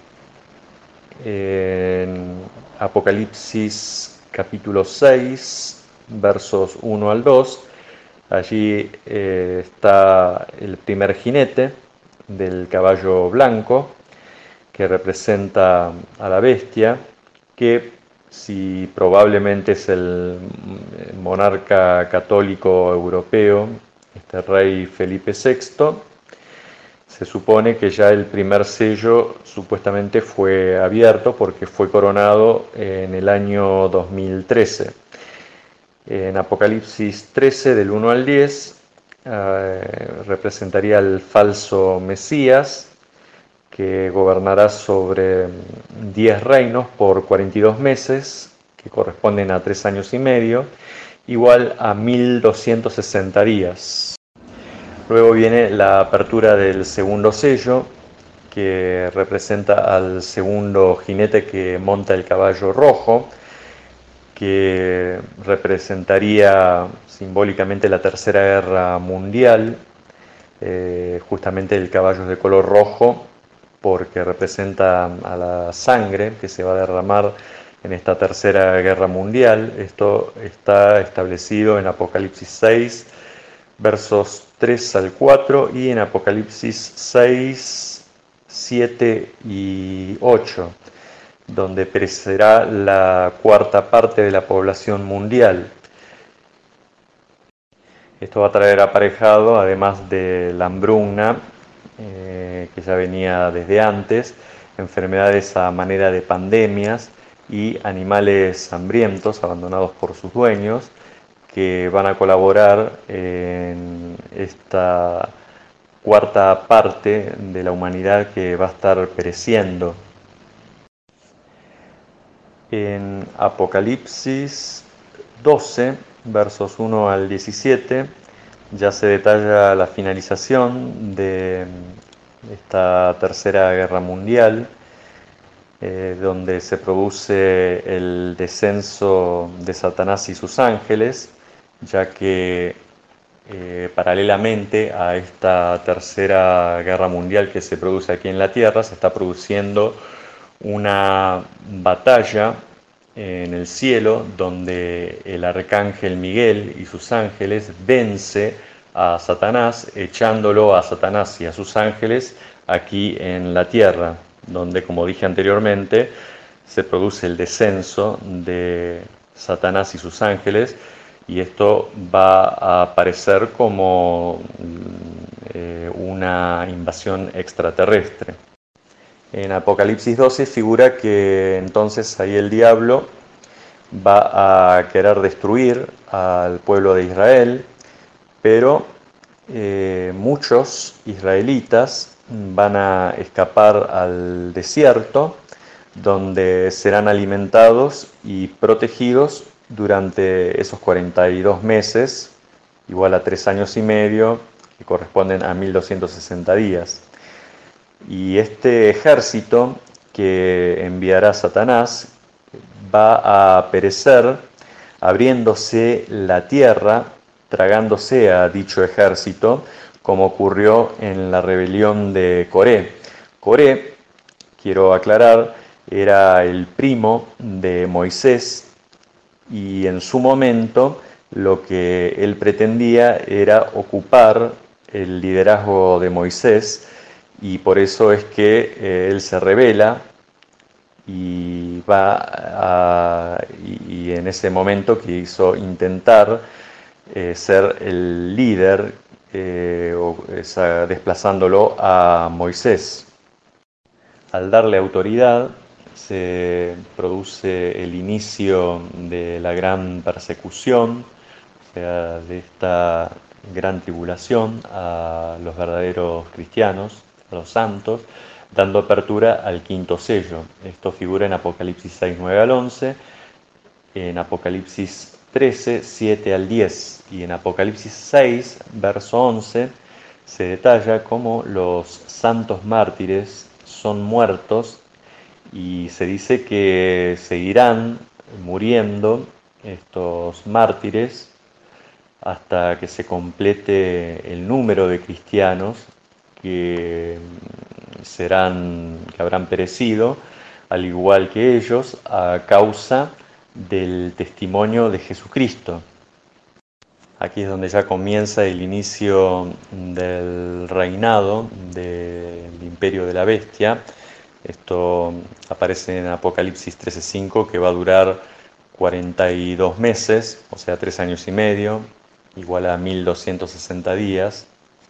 en Apocalipsis capítulo 6, versos 1 al 2, allí está el primer jinete del caballo blanco, que representa a la bestia, que si probablemente es el monarca católico europeo, este rey Felipe VI, se supone que ya el primer sello supuestamente fue abierto porque fue coronado en el año 2013. En Apocalipsis 13, del 1 al 10, representaría al falso Mesías, que gobernará sobre 10 reinos por 42 meses, que corresponden a 3 años y medio, igual a 1260 días. Luego viene la apertura del segundo sello, que representa al segundo jinete que monta el caballo rojo, que representaría simbólicamente la Tercera Guerra Mundial. Justamente el caballo es de color rojo porque representa a la sangre que se va a derramar en esta Tercera Guerra Mundial. Esto está establecido en Apocalipsis 6, versos 3 al 4, y en Apocalipsis 6, 7 y 8, donde perecerá la cuarta parte de la población mundial. Esto va a traer aparejado, además de la hambruna, que ya venía desde antes, enfermedades a manera de pandemias y animales hambrientos abandonados por sus dueños, que van a colaborar en esta cuarta parte de la humanidad que va a estar pereciendo. En Apocalipsis 12, versos 1 al 17, ya se detalla la finalización de esta Tercera Guerra Mundial, donde se produce el descenso de Satanás y sus ángeles, ya que paralelamente a esta Tercera Guerra Mundial que se produce aquí en la Tierra, se está produciendo una batalla en el cielo donde el arcángel Miguel y sus ángeles vence a Satanás, echándolo a Satanás y a sus ángeles aquí en la tierra, donde, como dije anteriormente, se produce el descenso de Satanás y sus ángeles, y esto va a aparecer como una invasión extraterrestre. En Apocalipsis 12 figura que entonces ahí el diablo va a querer destruir al pueblo de Israel, pero muchos israelitas van a escapar al desierto, donde serán alimentados y protegidos durante esos 42 meses, igual a 3 años y medio, que corresponden a 1260 días. Y este ejército que enviará Satanás va a perecer abriéndose la tierra, tragándose a dicho ejército, como ocurrió en la rebelión de Coré. Coré, quiero aclarar, era el primo de Moisés, y en su momento lo que él pretendía era ocupar el liderazgo de Moisés, y por eso es que él se rebela y y en ese momento quiso intentar ser el líder, desplazándolo a Moisés. Al darle autoridad se produce el inicio de la gran persecución, o sea, de esta gran tribulación a los verdaderos cristianos, a los santos, dando apertura al quinto sello. Esto figura en Apocalipsis 6, 9 al 11, en Apocalipsis 13, 7 al 10, y en Apocalipsis 6, verso 11, se detalla cómo los santos mártires son muertos y se dice que seguirán muriendo estos mártires hasta que se complete el número de cristianos que que habrán perecido, al igual que ellos, a causa del testimonio de Jesucristo. Aquí es donde ya comienza el inicio del reinado del imperio de la bestia. Esto aparece en Apocalipsis 13:5, que va a durar 42 meses, o sea, 3 años y medio, igual a 1260 días.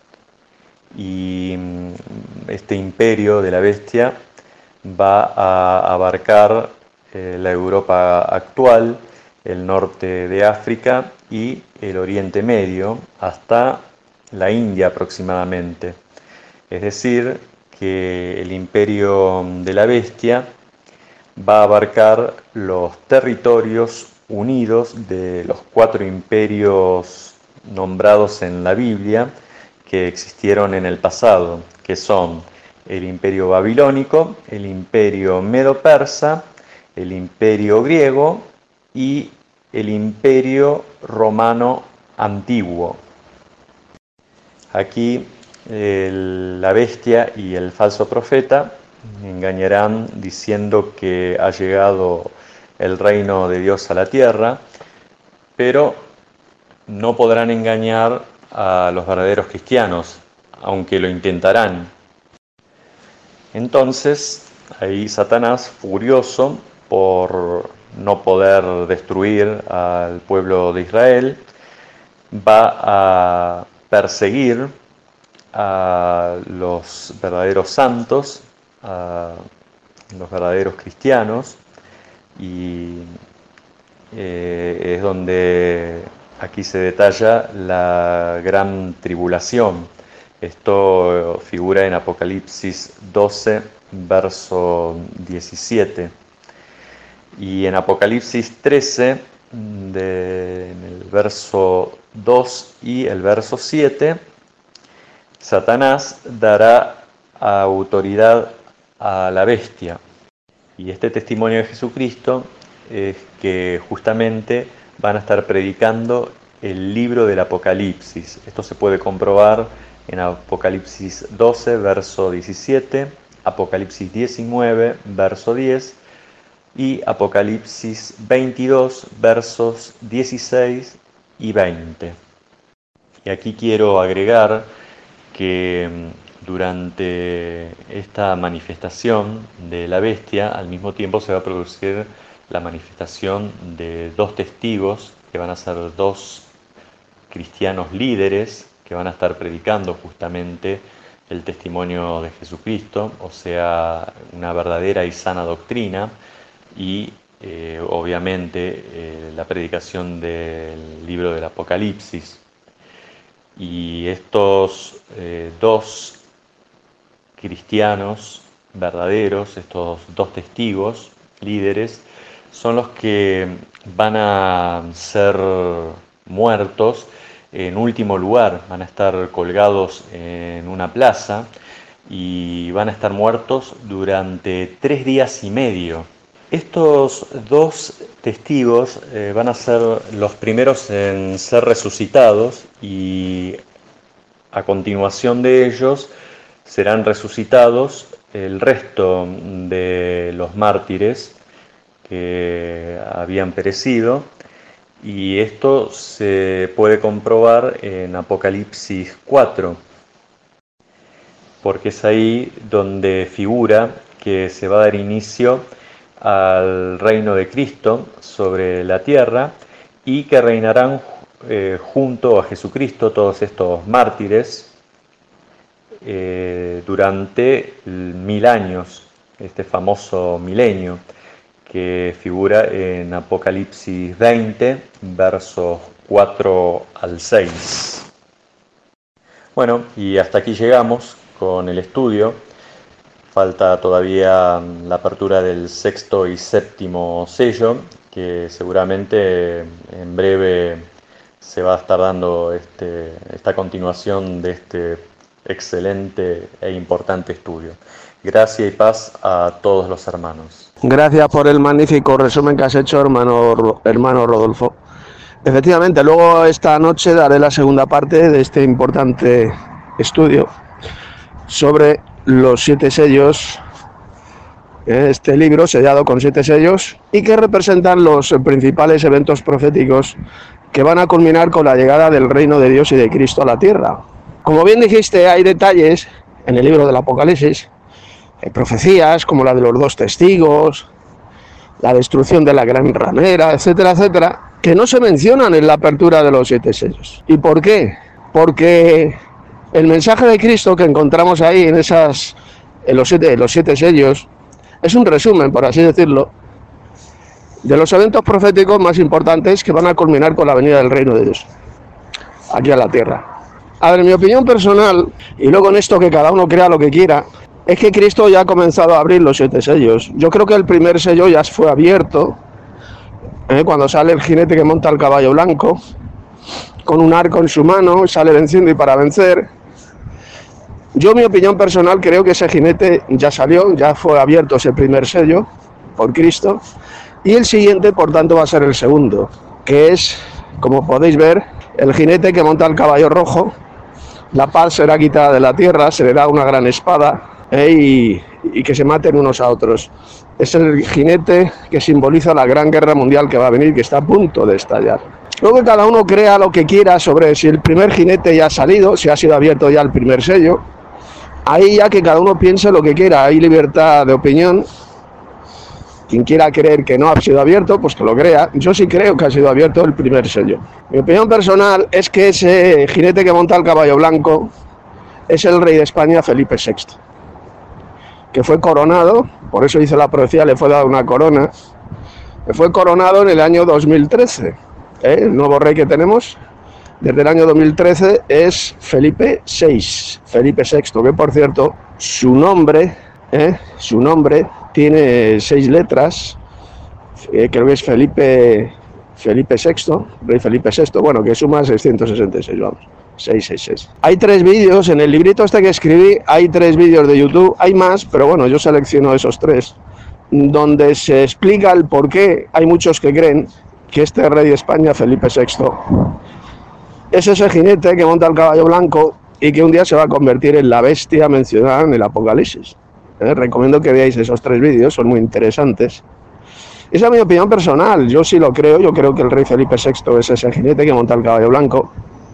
Y este imperio de la bestia va a abarcar la Europa actual, el norte de África y el Oriente Medio, hasta la India aproximadamente. Es decir, que el imperio de la bestia va a abarcar los territorios unidos de los 4 imperios nombrados en la Biblia que existieron en el pasado, que son el imperio babilónico, el imperio medo-persa, el imperio griego y el imperio romano antiguo. Aquí la bestia y el falso profeta engañarán diciendo que ha llegado el reino de Dios a la tierra, pero no podrán engañar a los verdaderos cristianos, aunque lo intentarán. Entonces, ahí Satanás, furioso por no poder destruir al pueblo de Israel, va a perseguir a los verdaderos santos, a los verdaderos cristianos, y es donde aquí se detalla la gran tribulación. Esto figura en Apocalipsis 12, verso 17. Y en Apocalipsis 13, en el verso 2 y el verso 7, Satanás dará autoridad a la bestia. Y este testimonio de Jesucristo es que justamente van a estar predicando el libro del Apocalipsis. Esto se puede comprobar en Apocalipsis 12, verso 17, Apocalipsis 19, verso 10 y Apocalipsis 22, versos 16 y 20. Y aquí quiero agregar que durante esta manifestación de la bestia, al mismo tiempo se va a producir la manifestación de 2 testigos, que van a ser 2 cristianos líderes, que van a estar predicando justamente el testimonio de Jesucristo, o sea, una verdadera y sana doctrina, y obviamente la predicación del libro del Apocalipsis. Y estos 2 cristianos verdaderos, estos 2 testigos líderes, son los que van a ser muertos en último lugar, van a estar colgados en una plaza y van a estar muertos durante 3 días y medio. Estos 2 testigos van a ser los primeros en ser resucitados y a continuación de ellos serán resucitados el resto de los mártires que habían perecido, y esto se puede comprobar en Apocalipsis 4, porque es ahí donde figura que se va a dar inicio al reino de Cristo sobre la tierra y que reinarán junto a Jesucristo todos estos mártires durante 1000 años, este famoso milenio que figura en Apocalipsis 20, versos 4 al 6. Bueno, y hasta aquí llegamos con el estudio. Falta todavía la apertura del 6º y 7º sello, que seguramente en breve se va a estar dando esta continuación de este excelente e importante estudio. Gracia y paz a todos los hermanos. Gracias por el magnífico resumen que has hecho, hermano Rodolfo. Efectivamente, luego esta noche daré la segunda parte de este importante estudio sobre los 7 sellos, este libro sellado con 7 sellos y que representan los principales eventos proféticos que van a culminar con la llegada del reino de Dios y de Cristo a la tierra. Como bien dijiste, hay detalles en el libro del Apocalipsis, profecías como la de los 2 testigos, la destrucción de la gran ramera, etcétera, etcétera, que no se mencionan en la apertura de los 7 sellos. ¿Y por qué? Porque el mensaje de Cristo que encontramos ahí en los siete sellos es un resumen, por así decirlo, de los eventos proféticos más importantes que van a culminar con la venida del reino de Dios aquí a la tierra. A ver, mi opinión personal, y luego en esto que cada uno crea lo que quiera, es que Cristo ya ha comenzado a abrir los 7 sellos. Yo creo que el primer sello ya fue abierto, cuando sale el jinete que monta el caballo blanco, con un arco en su mano, sale venciendo y para vencer. Yo, mi opinión personal, creo que ese jinete ya salió, ya fue abierto ese primer sello por Cristo, y el siguiente, por tanto, va a ser el segundo, que es, como podéis ver, el jinete que monta el caballo rojo. La paz será quitada de la tierra, se le da una gran espada, y que se maten unos a otros. Es el jinete que simboliza la gran guerra mundial que va a venir, que está a punto de estallar. Luego cada uno crea lo que quiera sobre si el primer jinete ya ha salido, si ha sido abierto ya el primer sello. Ahí ya que cada uno piense lo que quiera, hay libertad de opinión. Quien quiera creer que no ha sido abierto, pues que lo crea. Yo sí creo que ha sido abierto el primer sello. Mi opinión personal es que ese jinete que monta el caballo blanco es el rey de España, Felipe VI, que fue coronado, por eso dice la profecía, le fue dada una corona, que fue coronado en el año 2013. El nuevo rey que tenemos desde el año 2013 es Felipe VI, que por cierto, su nombre tiene 6 letras, creo que es Felipe VI, rey Felipe VI, bueno, que suma 666, vamos. 666. Hay 3 vídeos, en el librito este que escribí, hay 3 vídeos de YouTube, hay más, pero bueno, yo selecciono esos 3, donde se explica el por qué hay muchos que creen que este rey de España, Felipe VI, es ese jinete que monta el caballo blanco y que un día se va a convertir en la bestia mencionada en el Apocalipsis. Recomiendo que veáis esos 3 vídeos, son muy interesantes. Esa es mi opinión personal, yo sí lo creo, yo creo que el rey Felipe VI es ese jinete que monta el caballo blanco,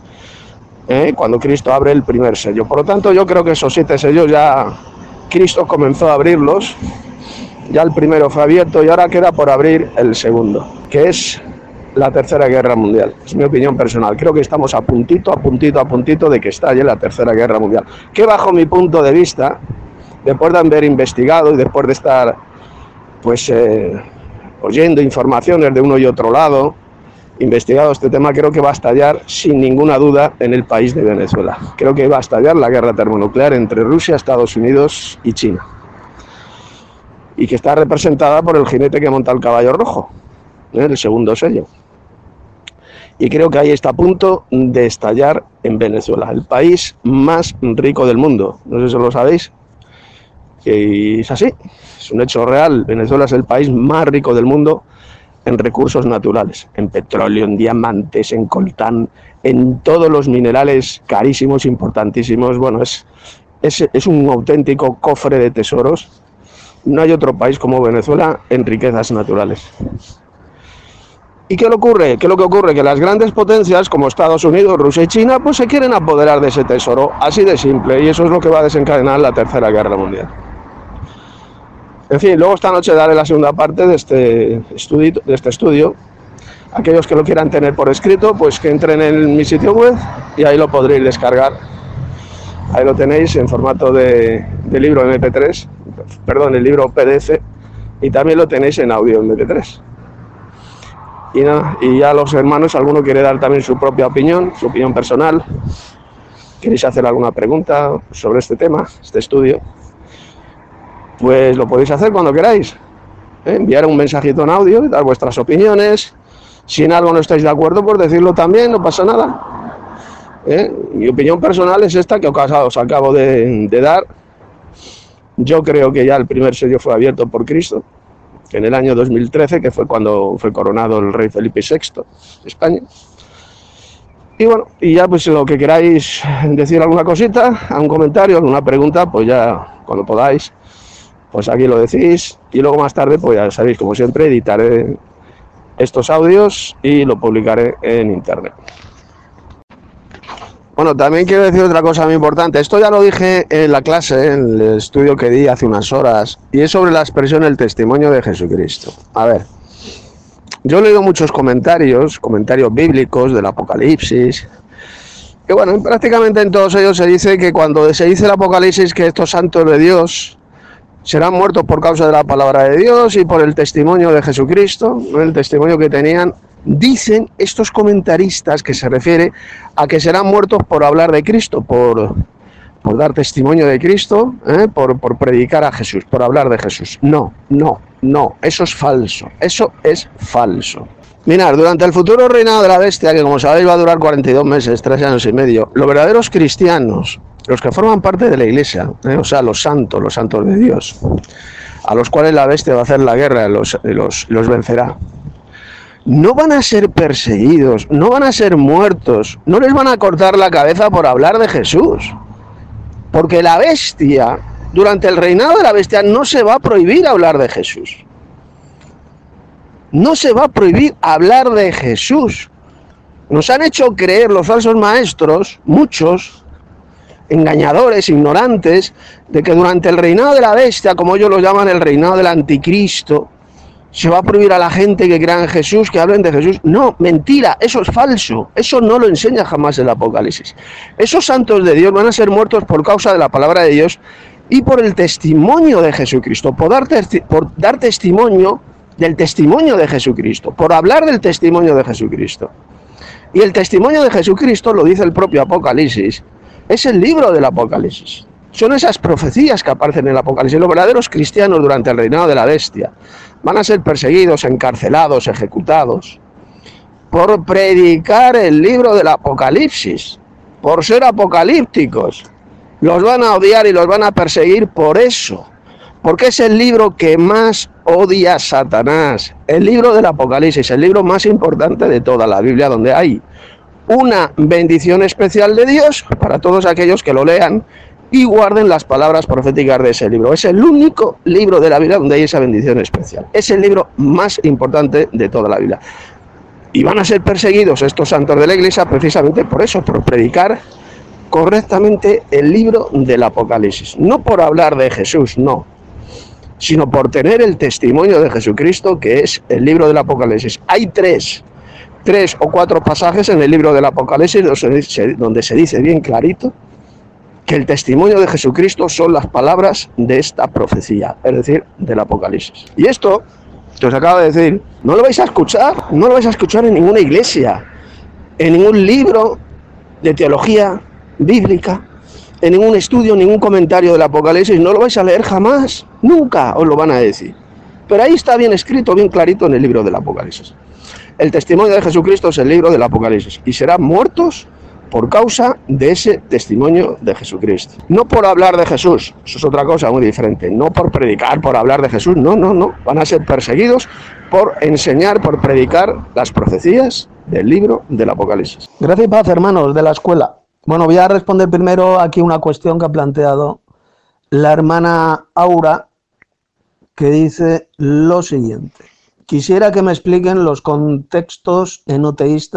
cuando Cristo abre el primer sello. Por lo tanto, yo creo que esos 7 sellos ya Cristo comenzó a abrirlos, ya el primero fue abierto y ahora queda por abrir el segundo, que es la Tercera Guerra Mundial. Es mi opinión personal, creo que estamos a puntito de que estalle la Tercera Guerra Mundial, que bajo mi punto de vista, después de haber investigado y después de estar pues oyendo informaciones de uno y otro lado, investigado este tema, creo que va a estallar sin ninguna duda en el país de Venezuela. Creo que va a estallar la guerra termonuclear entre Rusia, Estados Unidos y China, y que está representada por el jinete que monta el caballo rojo, el segundo sello. Y creo que ahí está a punto de estallar en Venezuela, el país más rico del mundo. No sé si lo sabéis, y es así, es un hecho real. Venezuela es el país más rico del mundo en recursos naturales, en petróleo, en diamantes, en coltán, en todos los minerales carísimos, importantísimos. Bueno, es un auténtico cofre de tesoros. No hay otro país como Venezuela en riquezas naturales. ¿Y qué le ocurre? ¿Qué es lo que ocurre? Que las grandes potencias como Estados Unidos, Rusia y China pues se quieren apoderar de ese tesoro, así de simple, y eso es lo que va a desencadenar la Tercera Guerra Mundial. En fin, luego esta noche daré la segunda parte de este estudio. Aquellos que lo quieran tener por escrito, pues que entren en mi sitio web y ahí lo podréis descargar. Ahí lo tenéis en formato de libro MP3, perdón, el libro PDF, y también lo tenéis en audio MP3. Y nada, y ya los hermanos, si alguno quiere dar también su propia opinión, su opinión personal, queréis hacer alguna pregunta sobre este tema, este estudio, pues lo podéis hacer cuando queráis. Enviar un mensajito en audio, dar vuestras opiniones. Si en algo no estáis de acuerdo, pues decirlo también, no pasa nada. Mi opinión personal es esta que os acabo de dar. Yo creo que ya el primer sello fue abierto por Cristo, en el año 2013, que fue cuando fue coronado el rey Felipe VI de España. Y bueno, y ya pues lo que queráis decir alguna cosita, algún comentario, alguna pregunta, pues ya cuando podáis, pues aquí lo decís. Y luego más tarde, pues ya sabéis, como siempre, editaré estos audios y lo publicaré en internet. Bueno, también quiero decir otra cosa muy importante. Esto ya lo dije en la clase, en el estudio que di hace unas horas, y es sobre la expresión el testimonio de Jesucristo. A ver, yo he leído muchos comentarios bíblicos del Apocalipsis, que bueno, prácticamente en todos ellos se dice que cuando se dice el Apocalipsis que estos santos de Dios serán muertos por causa de la palabra de Dios y por el testimonio de Jesucristo, el testimonio que tenían. Dicen estos comentaristas que se refiere a que serán muertos por hablar de Cristo, por dar testimonio de Cristo, por predicar a Jesús, por hablar de Jesús. No, eso es falso, Mirad, durante el futuro reinado de la bestia, que como sabéis va a durar 42 meses, 3 años y medio, los verdaderos cristianos, los que forman parte de la iglesia, o sea, los santos de Dios, a los cuales la bestia va a hacer la guerra, los vencerá. No van a ser perseguidos, no van a ser muertos, no les van a cortar la cabeza por hablar de Jesús. Porque la bestia, durante el reinado de la bestia, no se va a prohibir hablar de Jesús. No se va a prohibir hablar de Jesús. Nos han hecho creer los falsos maestros, muchos, engañadores, ignorantes, de que durante el reinado de la bestia, como ellos lo llaman el reinado del anticristo, se va a prohibir a la gente que crea en Jesús, que hablen de Jesús. No, mentira, eso es falso. Eso no lo enseña jamás el Apocalipsis. Esos santos de Dios van a ser muertos por causa de la palabra de Dios y por el testimonio de Jesucristo, por dar testimonio del testimonio de Jesucristo, por hablar del testimonio de Jesucristo. Y el testimonio de Jesucristo, lo dice el propio Apocalipsis, es el libro del Apocalipsis. Son esas profecías que aparecen en el Apocalipsis. Los verdaderos cristianos durante el reinado de la bestia van a ser perseguidos, encarcelados, ejecutados, por predicar el libro del Apocalipsis, por ser apocalípticos. Los van a odiar y los van a perseguir por eso, porque es el libro que más odia a Satanás, el libro del Apocalipsis, el libro más importante de toda la Biblia, donde hay una bendición especial de Dios para todos aquellos que lo lean y guarden las palabras proféticas de ese libro. Es el único libro de la Biblia donde hay esa bendición especial. Es el libro más importante de toda la Biblia. Y van a ser perseguidos estos santos de la Iglesia precisamente por eso, por predicar correctamente el libro del Apocalipsis. No por hablar de Jesús, no, sino por tener el testimonio de Jesucristo, que es el libro del Apocalipsis. Hay tres o cuatro pasajes en el libro del Apocalipsis donde se dice bien clarito que el testimonio de Jesucristo son las palabras de esta profecía, es decir, del Apocalipsis. Y esto que os acabo de decir, no lo vais a escuchar en ninguna iglesia, en ningún libro de teología bíblica, en ningún estudio, ningún comentario del Apocalipsis, no lo vais a leer jamás, nunca os lo van a decir. Pero ahí está bien escrito, bien clarito en el libro del Apocalipsis. El testimonio de Jesucristo es el libro del Apocalipsis, y serán muertos por causa de ese testimonio de Jesucristo. No por hablar de Jesús, eso es otra cosa muy diferente. No por predicar, por hablar de Jesús, no. Van a ser perseguidos por enseñar, por predicar las profecías del libro del Apocalipsis. Gracias y paz, hermanos de la escuela. Bueno, voy a responder primero aquí una cuestión que ha planteado la hermana Aura, que dice lo siguiente. Quisiera que me expliquen los conceptos enoteísta,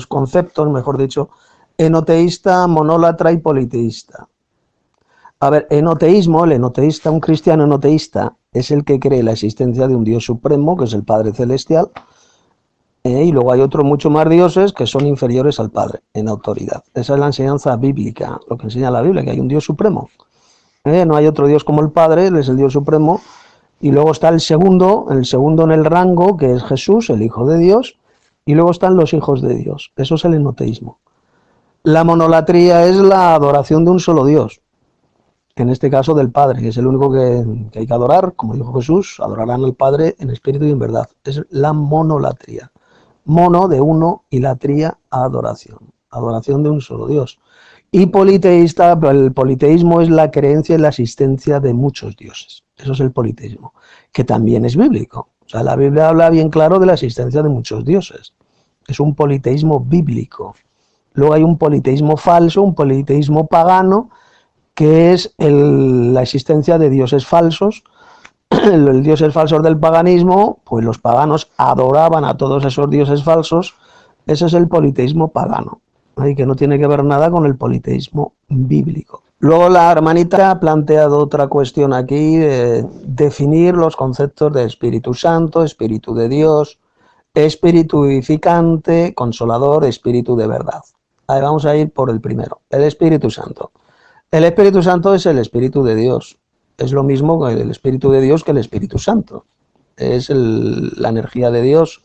enoteísta, monólatra y politeísta. A ver, el enoteísta, un cristiano enoteísta, es el que cree la existencia de un Dios supremo, que es el Padre Celestial, y luego hay otros muchos más dioses que son inferiores al Padre en autoridad. Esa es la enseñanza bíblica, lo que enseña la Biblia, que hay un Dios supremo. No hay otro Dios como el Padre, Él es el Dios supremo, y luego está el segundo en el rango, que es Jesús, el Hijo de Dios, y luego están los hijos de Dios. Eso es el enoteísmo. La monolatría es la adoración de un solo Dios, en este caso del Padre, que es el único que hay que adorar, como dijo Jesús, adorarán al Padre en espíritu y en verdad. Es la monolatría. Mono de uno y latría adoración de un solo Dios. Y politeísta, el politeísmo es la creencia en la existencia de muchos dioses. Eso es el politeísmo, que también es bíblico. O sea, la Biblia habla bien claro de la existencia de muchos dioses. Es un politeísmo bíblico. Luego hay un politeísmo falso, un politeísmo pagano, que es la existencia de dioses falsos. Los dioses falsos del paganismo, pues los paganos adoraban a todos esos dioses falsos. Ese es el politeísmo pagano, ¿eh? Que no tiene que ver nada con el politeísmo bíblico. Luego la hermanita ha planteado otra cuestión aquí, definir los conceptos de Espíritu Santo, Espíritu de Dios, Espíritu vivificante, Consolador, Espíritu de verdad. Ahí vamos a ir por el primero, el Espíritu Santo. El Espíritu Santo es el Espíritu de Dios. Es lo mismo que el Espíritu de Dios que el Espíritu Santo. Es la energía de Dios,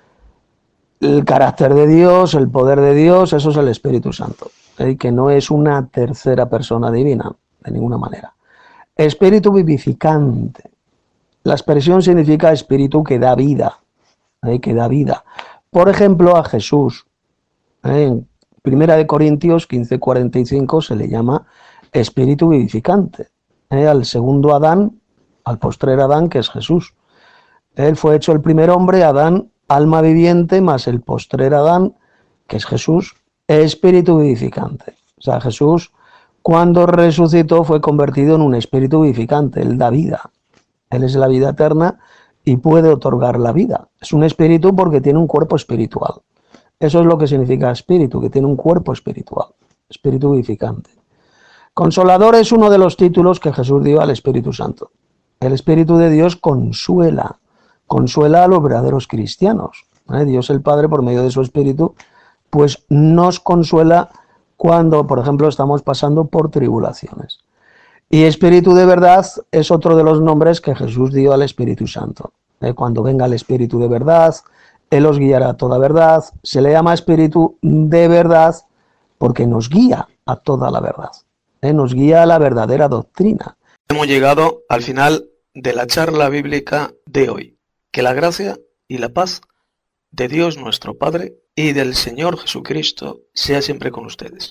el carácter de Dios, el poder de Dios, eso es el Espíritu Santo. Que no es una tercera persona divina, de ninguna manera. Espíritu vivificante. La expresión significa espíritu que da vida. Que da vida. Por ejemplo, a Jesús. En 1 Corintios 15:45 se le llama espíritu vivificante. Al segundo Adán, al postrer Adán, que es Jesús. Él fue hecho el primer hombre, Adán, alma viviente, más el postrer Adán, que es Jesús, espíritu vivificante. O sea, Jesús, cuando resucitó, fue convertido en un espíritu vivificante. Él da vida. Él es la vida eterna y puede otorgar la vida. Es un espíritu porque tiene un cuerpo espiritual. Eso es lo que significa espíritu, que tiene un cuerpo espiritual. Espíritu vivificante. Consolador es uno de los títulos que Jesús dio al Espíritu Santo. El Espíritu de Dios consuela a los verdaderos cristianos. Dios el Padre, por medio de su Espíritu, pues nos consuela cuando, por ejemplo, estamos pasando por tribulaciones. Y Espíritu de verdad es otro de los nombres que Jesús dio al Espíritu Santo. Cuando venga el Espíritu de verdad, Él os guiará a toda verdad. Se le llama Espíritu de verdad porque nos guía a toda la verdad. Nos guía a la verdadera doctrina. Hemos llegado al final de la charla bíblica de hoy. Que la gracia y la paz de Dios nuestro Padre y del Señor Jesucristo sea siempre con ustedes.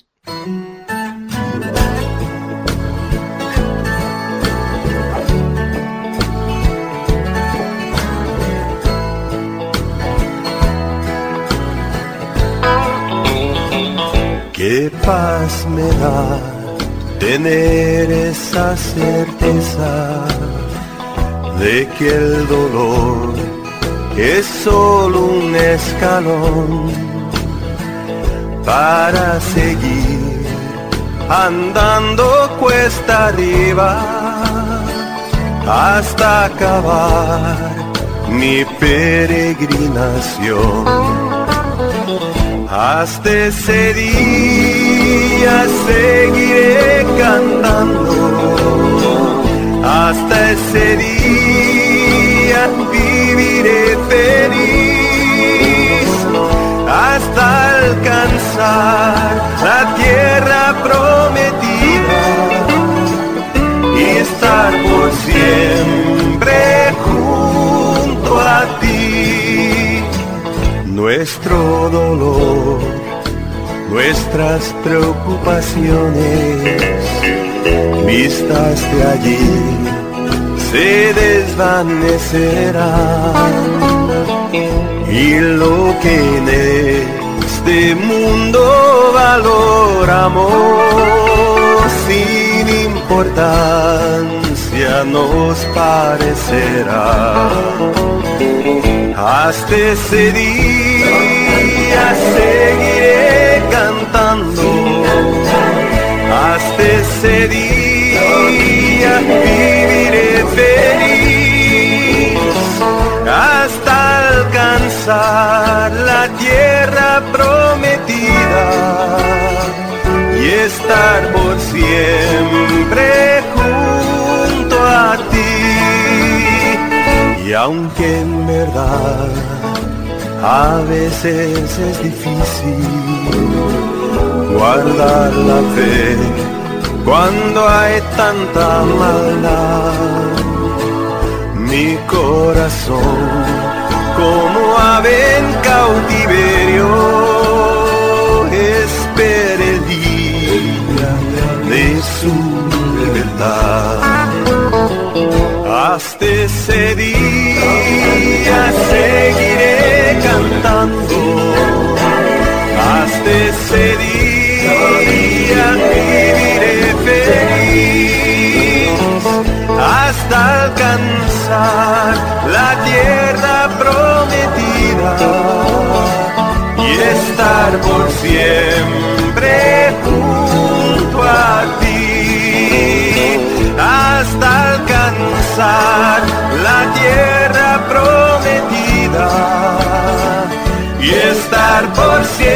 Qué paz me da tener esa certeza de que el dolor es solo un escalón para seguir andando cuesta arriba hasta acabar mi peregrinación. Hasta ese día seguiré cantando, hasta ese día viviré feliz, hasta alcanzar la tierra prometida y estar por siempre junto a ti. Nuestro dolor, nuestras preocupaciones, vistas de allí, se desvanecerán. Y lo que en este mundo valoramos, sin importancia nos parecerá. Hasta ese día seguiré cantando, hasta ese día viviré feliz, hasta alcanzar la tierra prometida y estar por siempre junto a ti. Y aunque en verdad a veces es difícil guardar la fe cuando hay tanta maldad, mi corazón como ave en cautiverio espera el día libertad. Hasta ese día seguiré cantando, hasta ese día viviré feliz, hasta alcanzar la tierra prometida y estar por siempre junto a ti, hasta alcanzar la tierra prometida y estar por siempre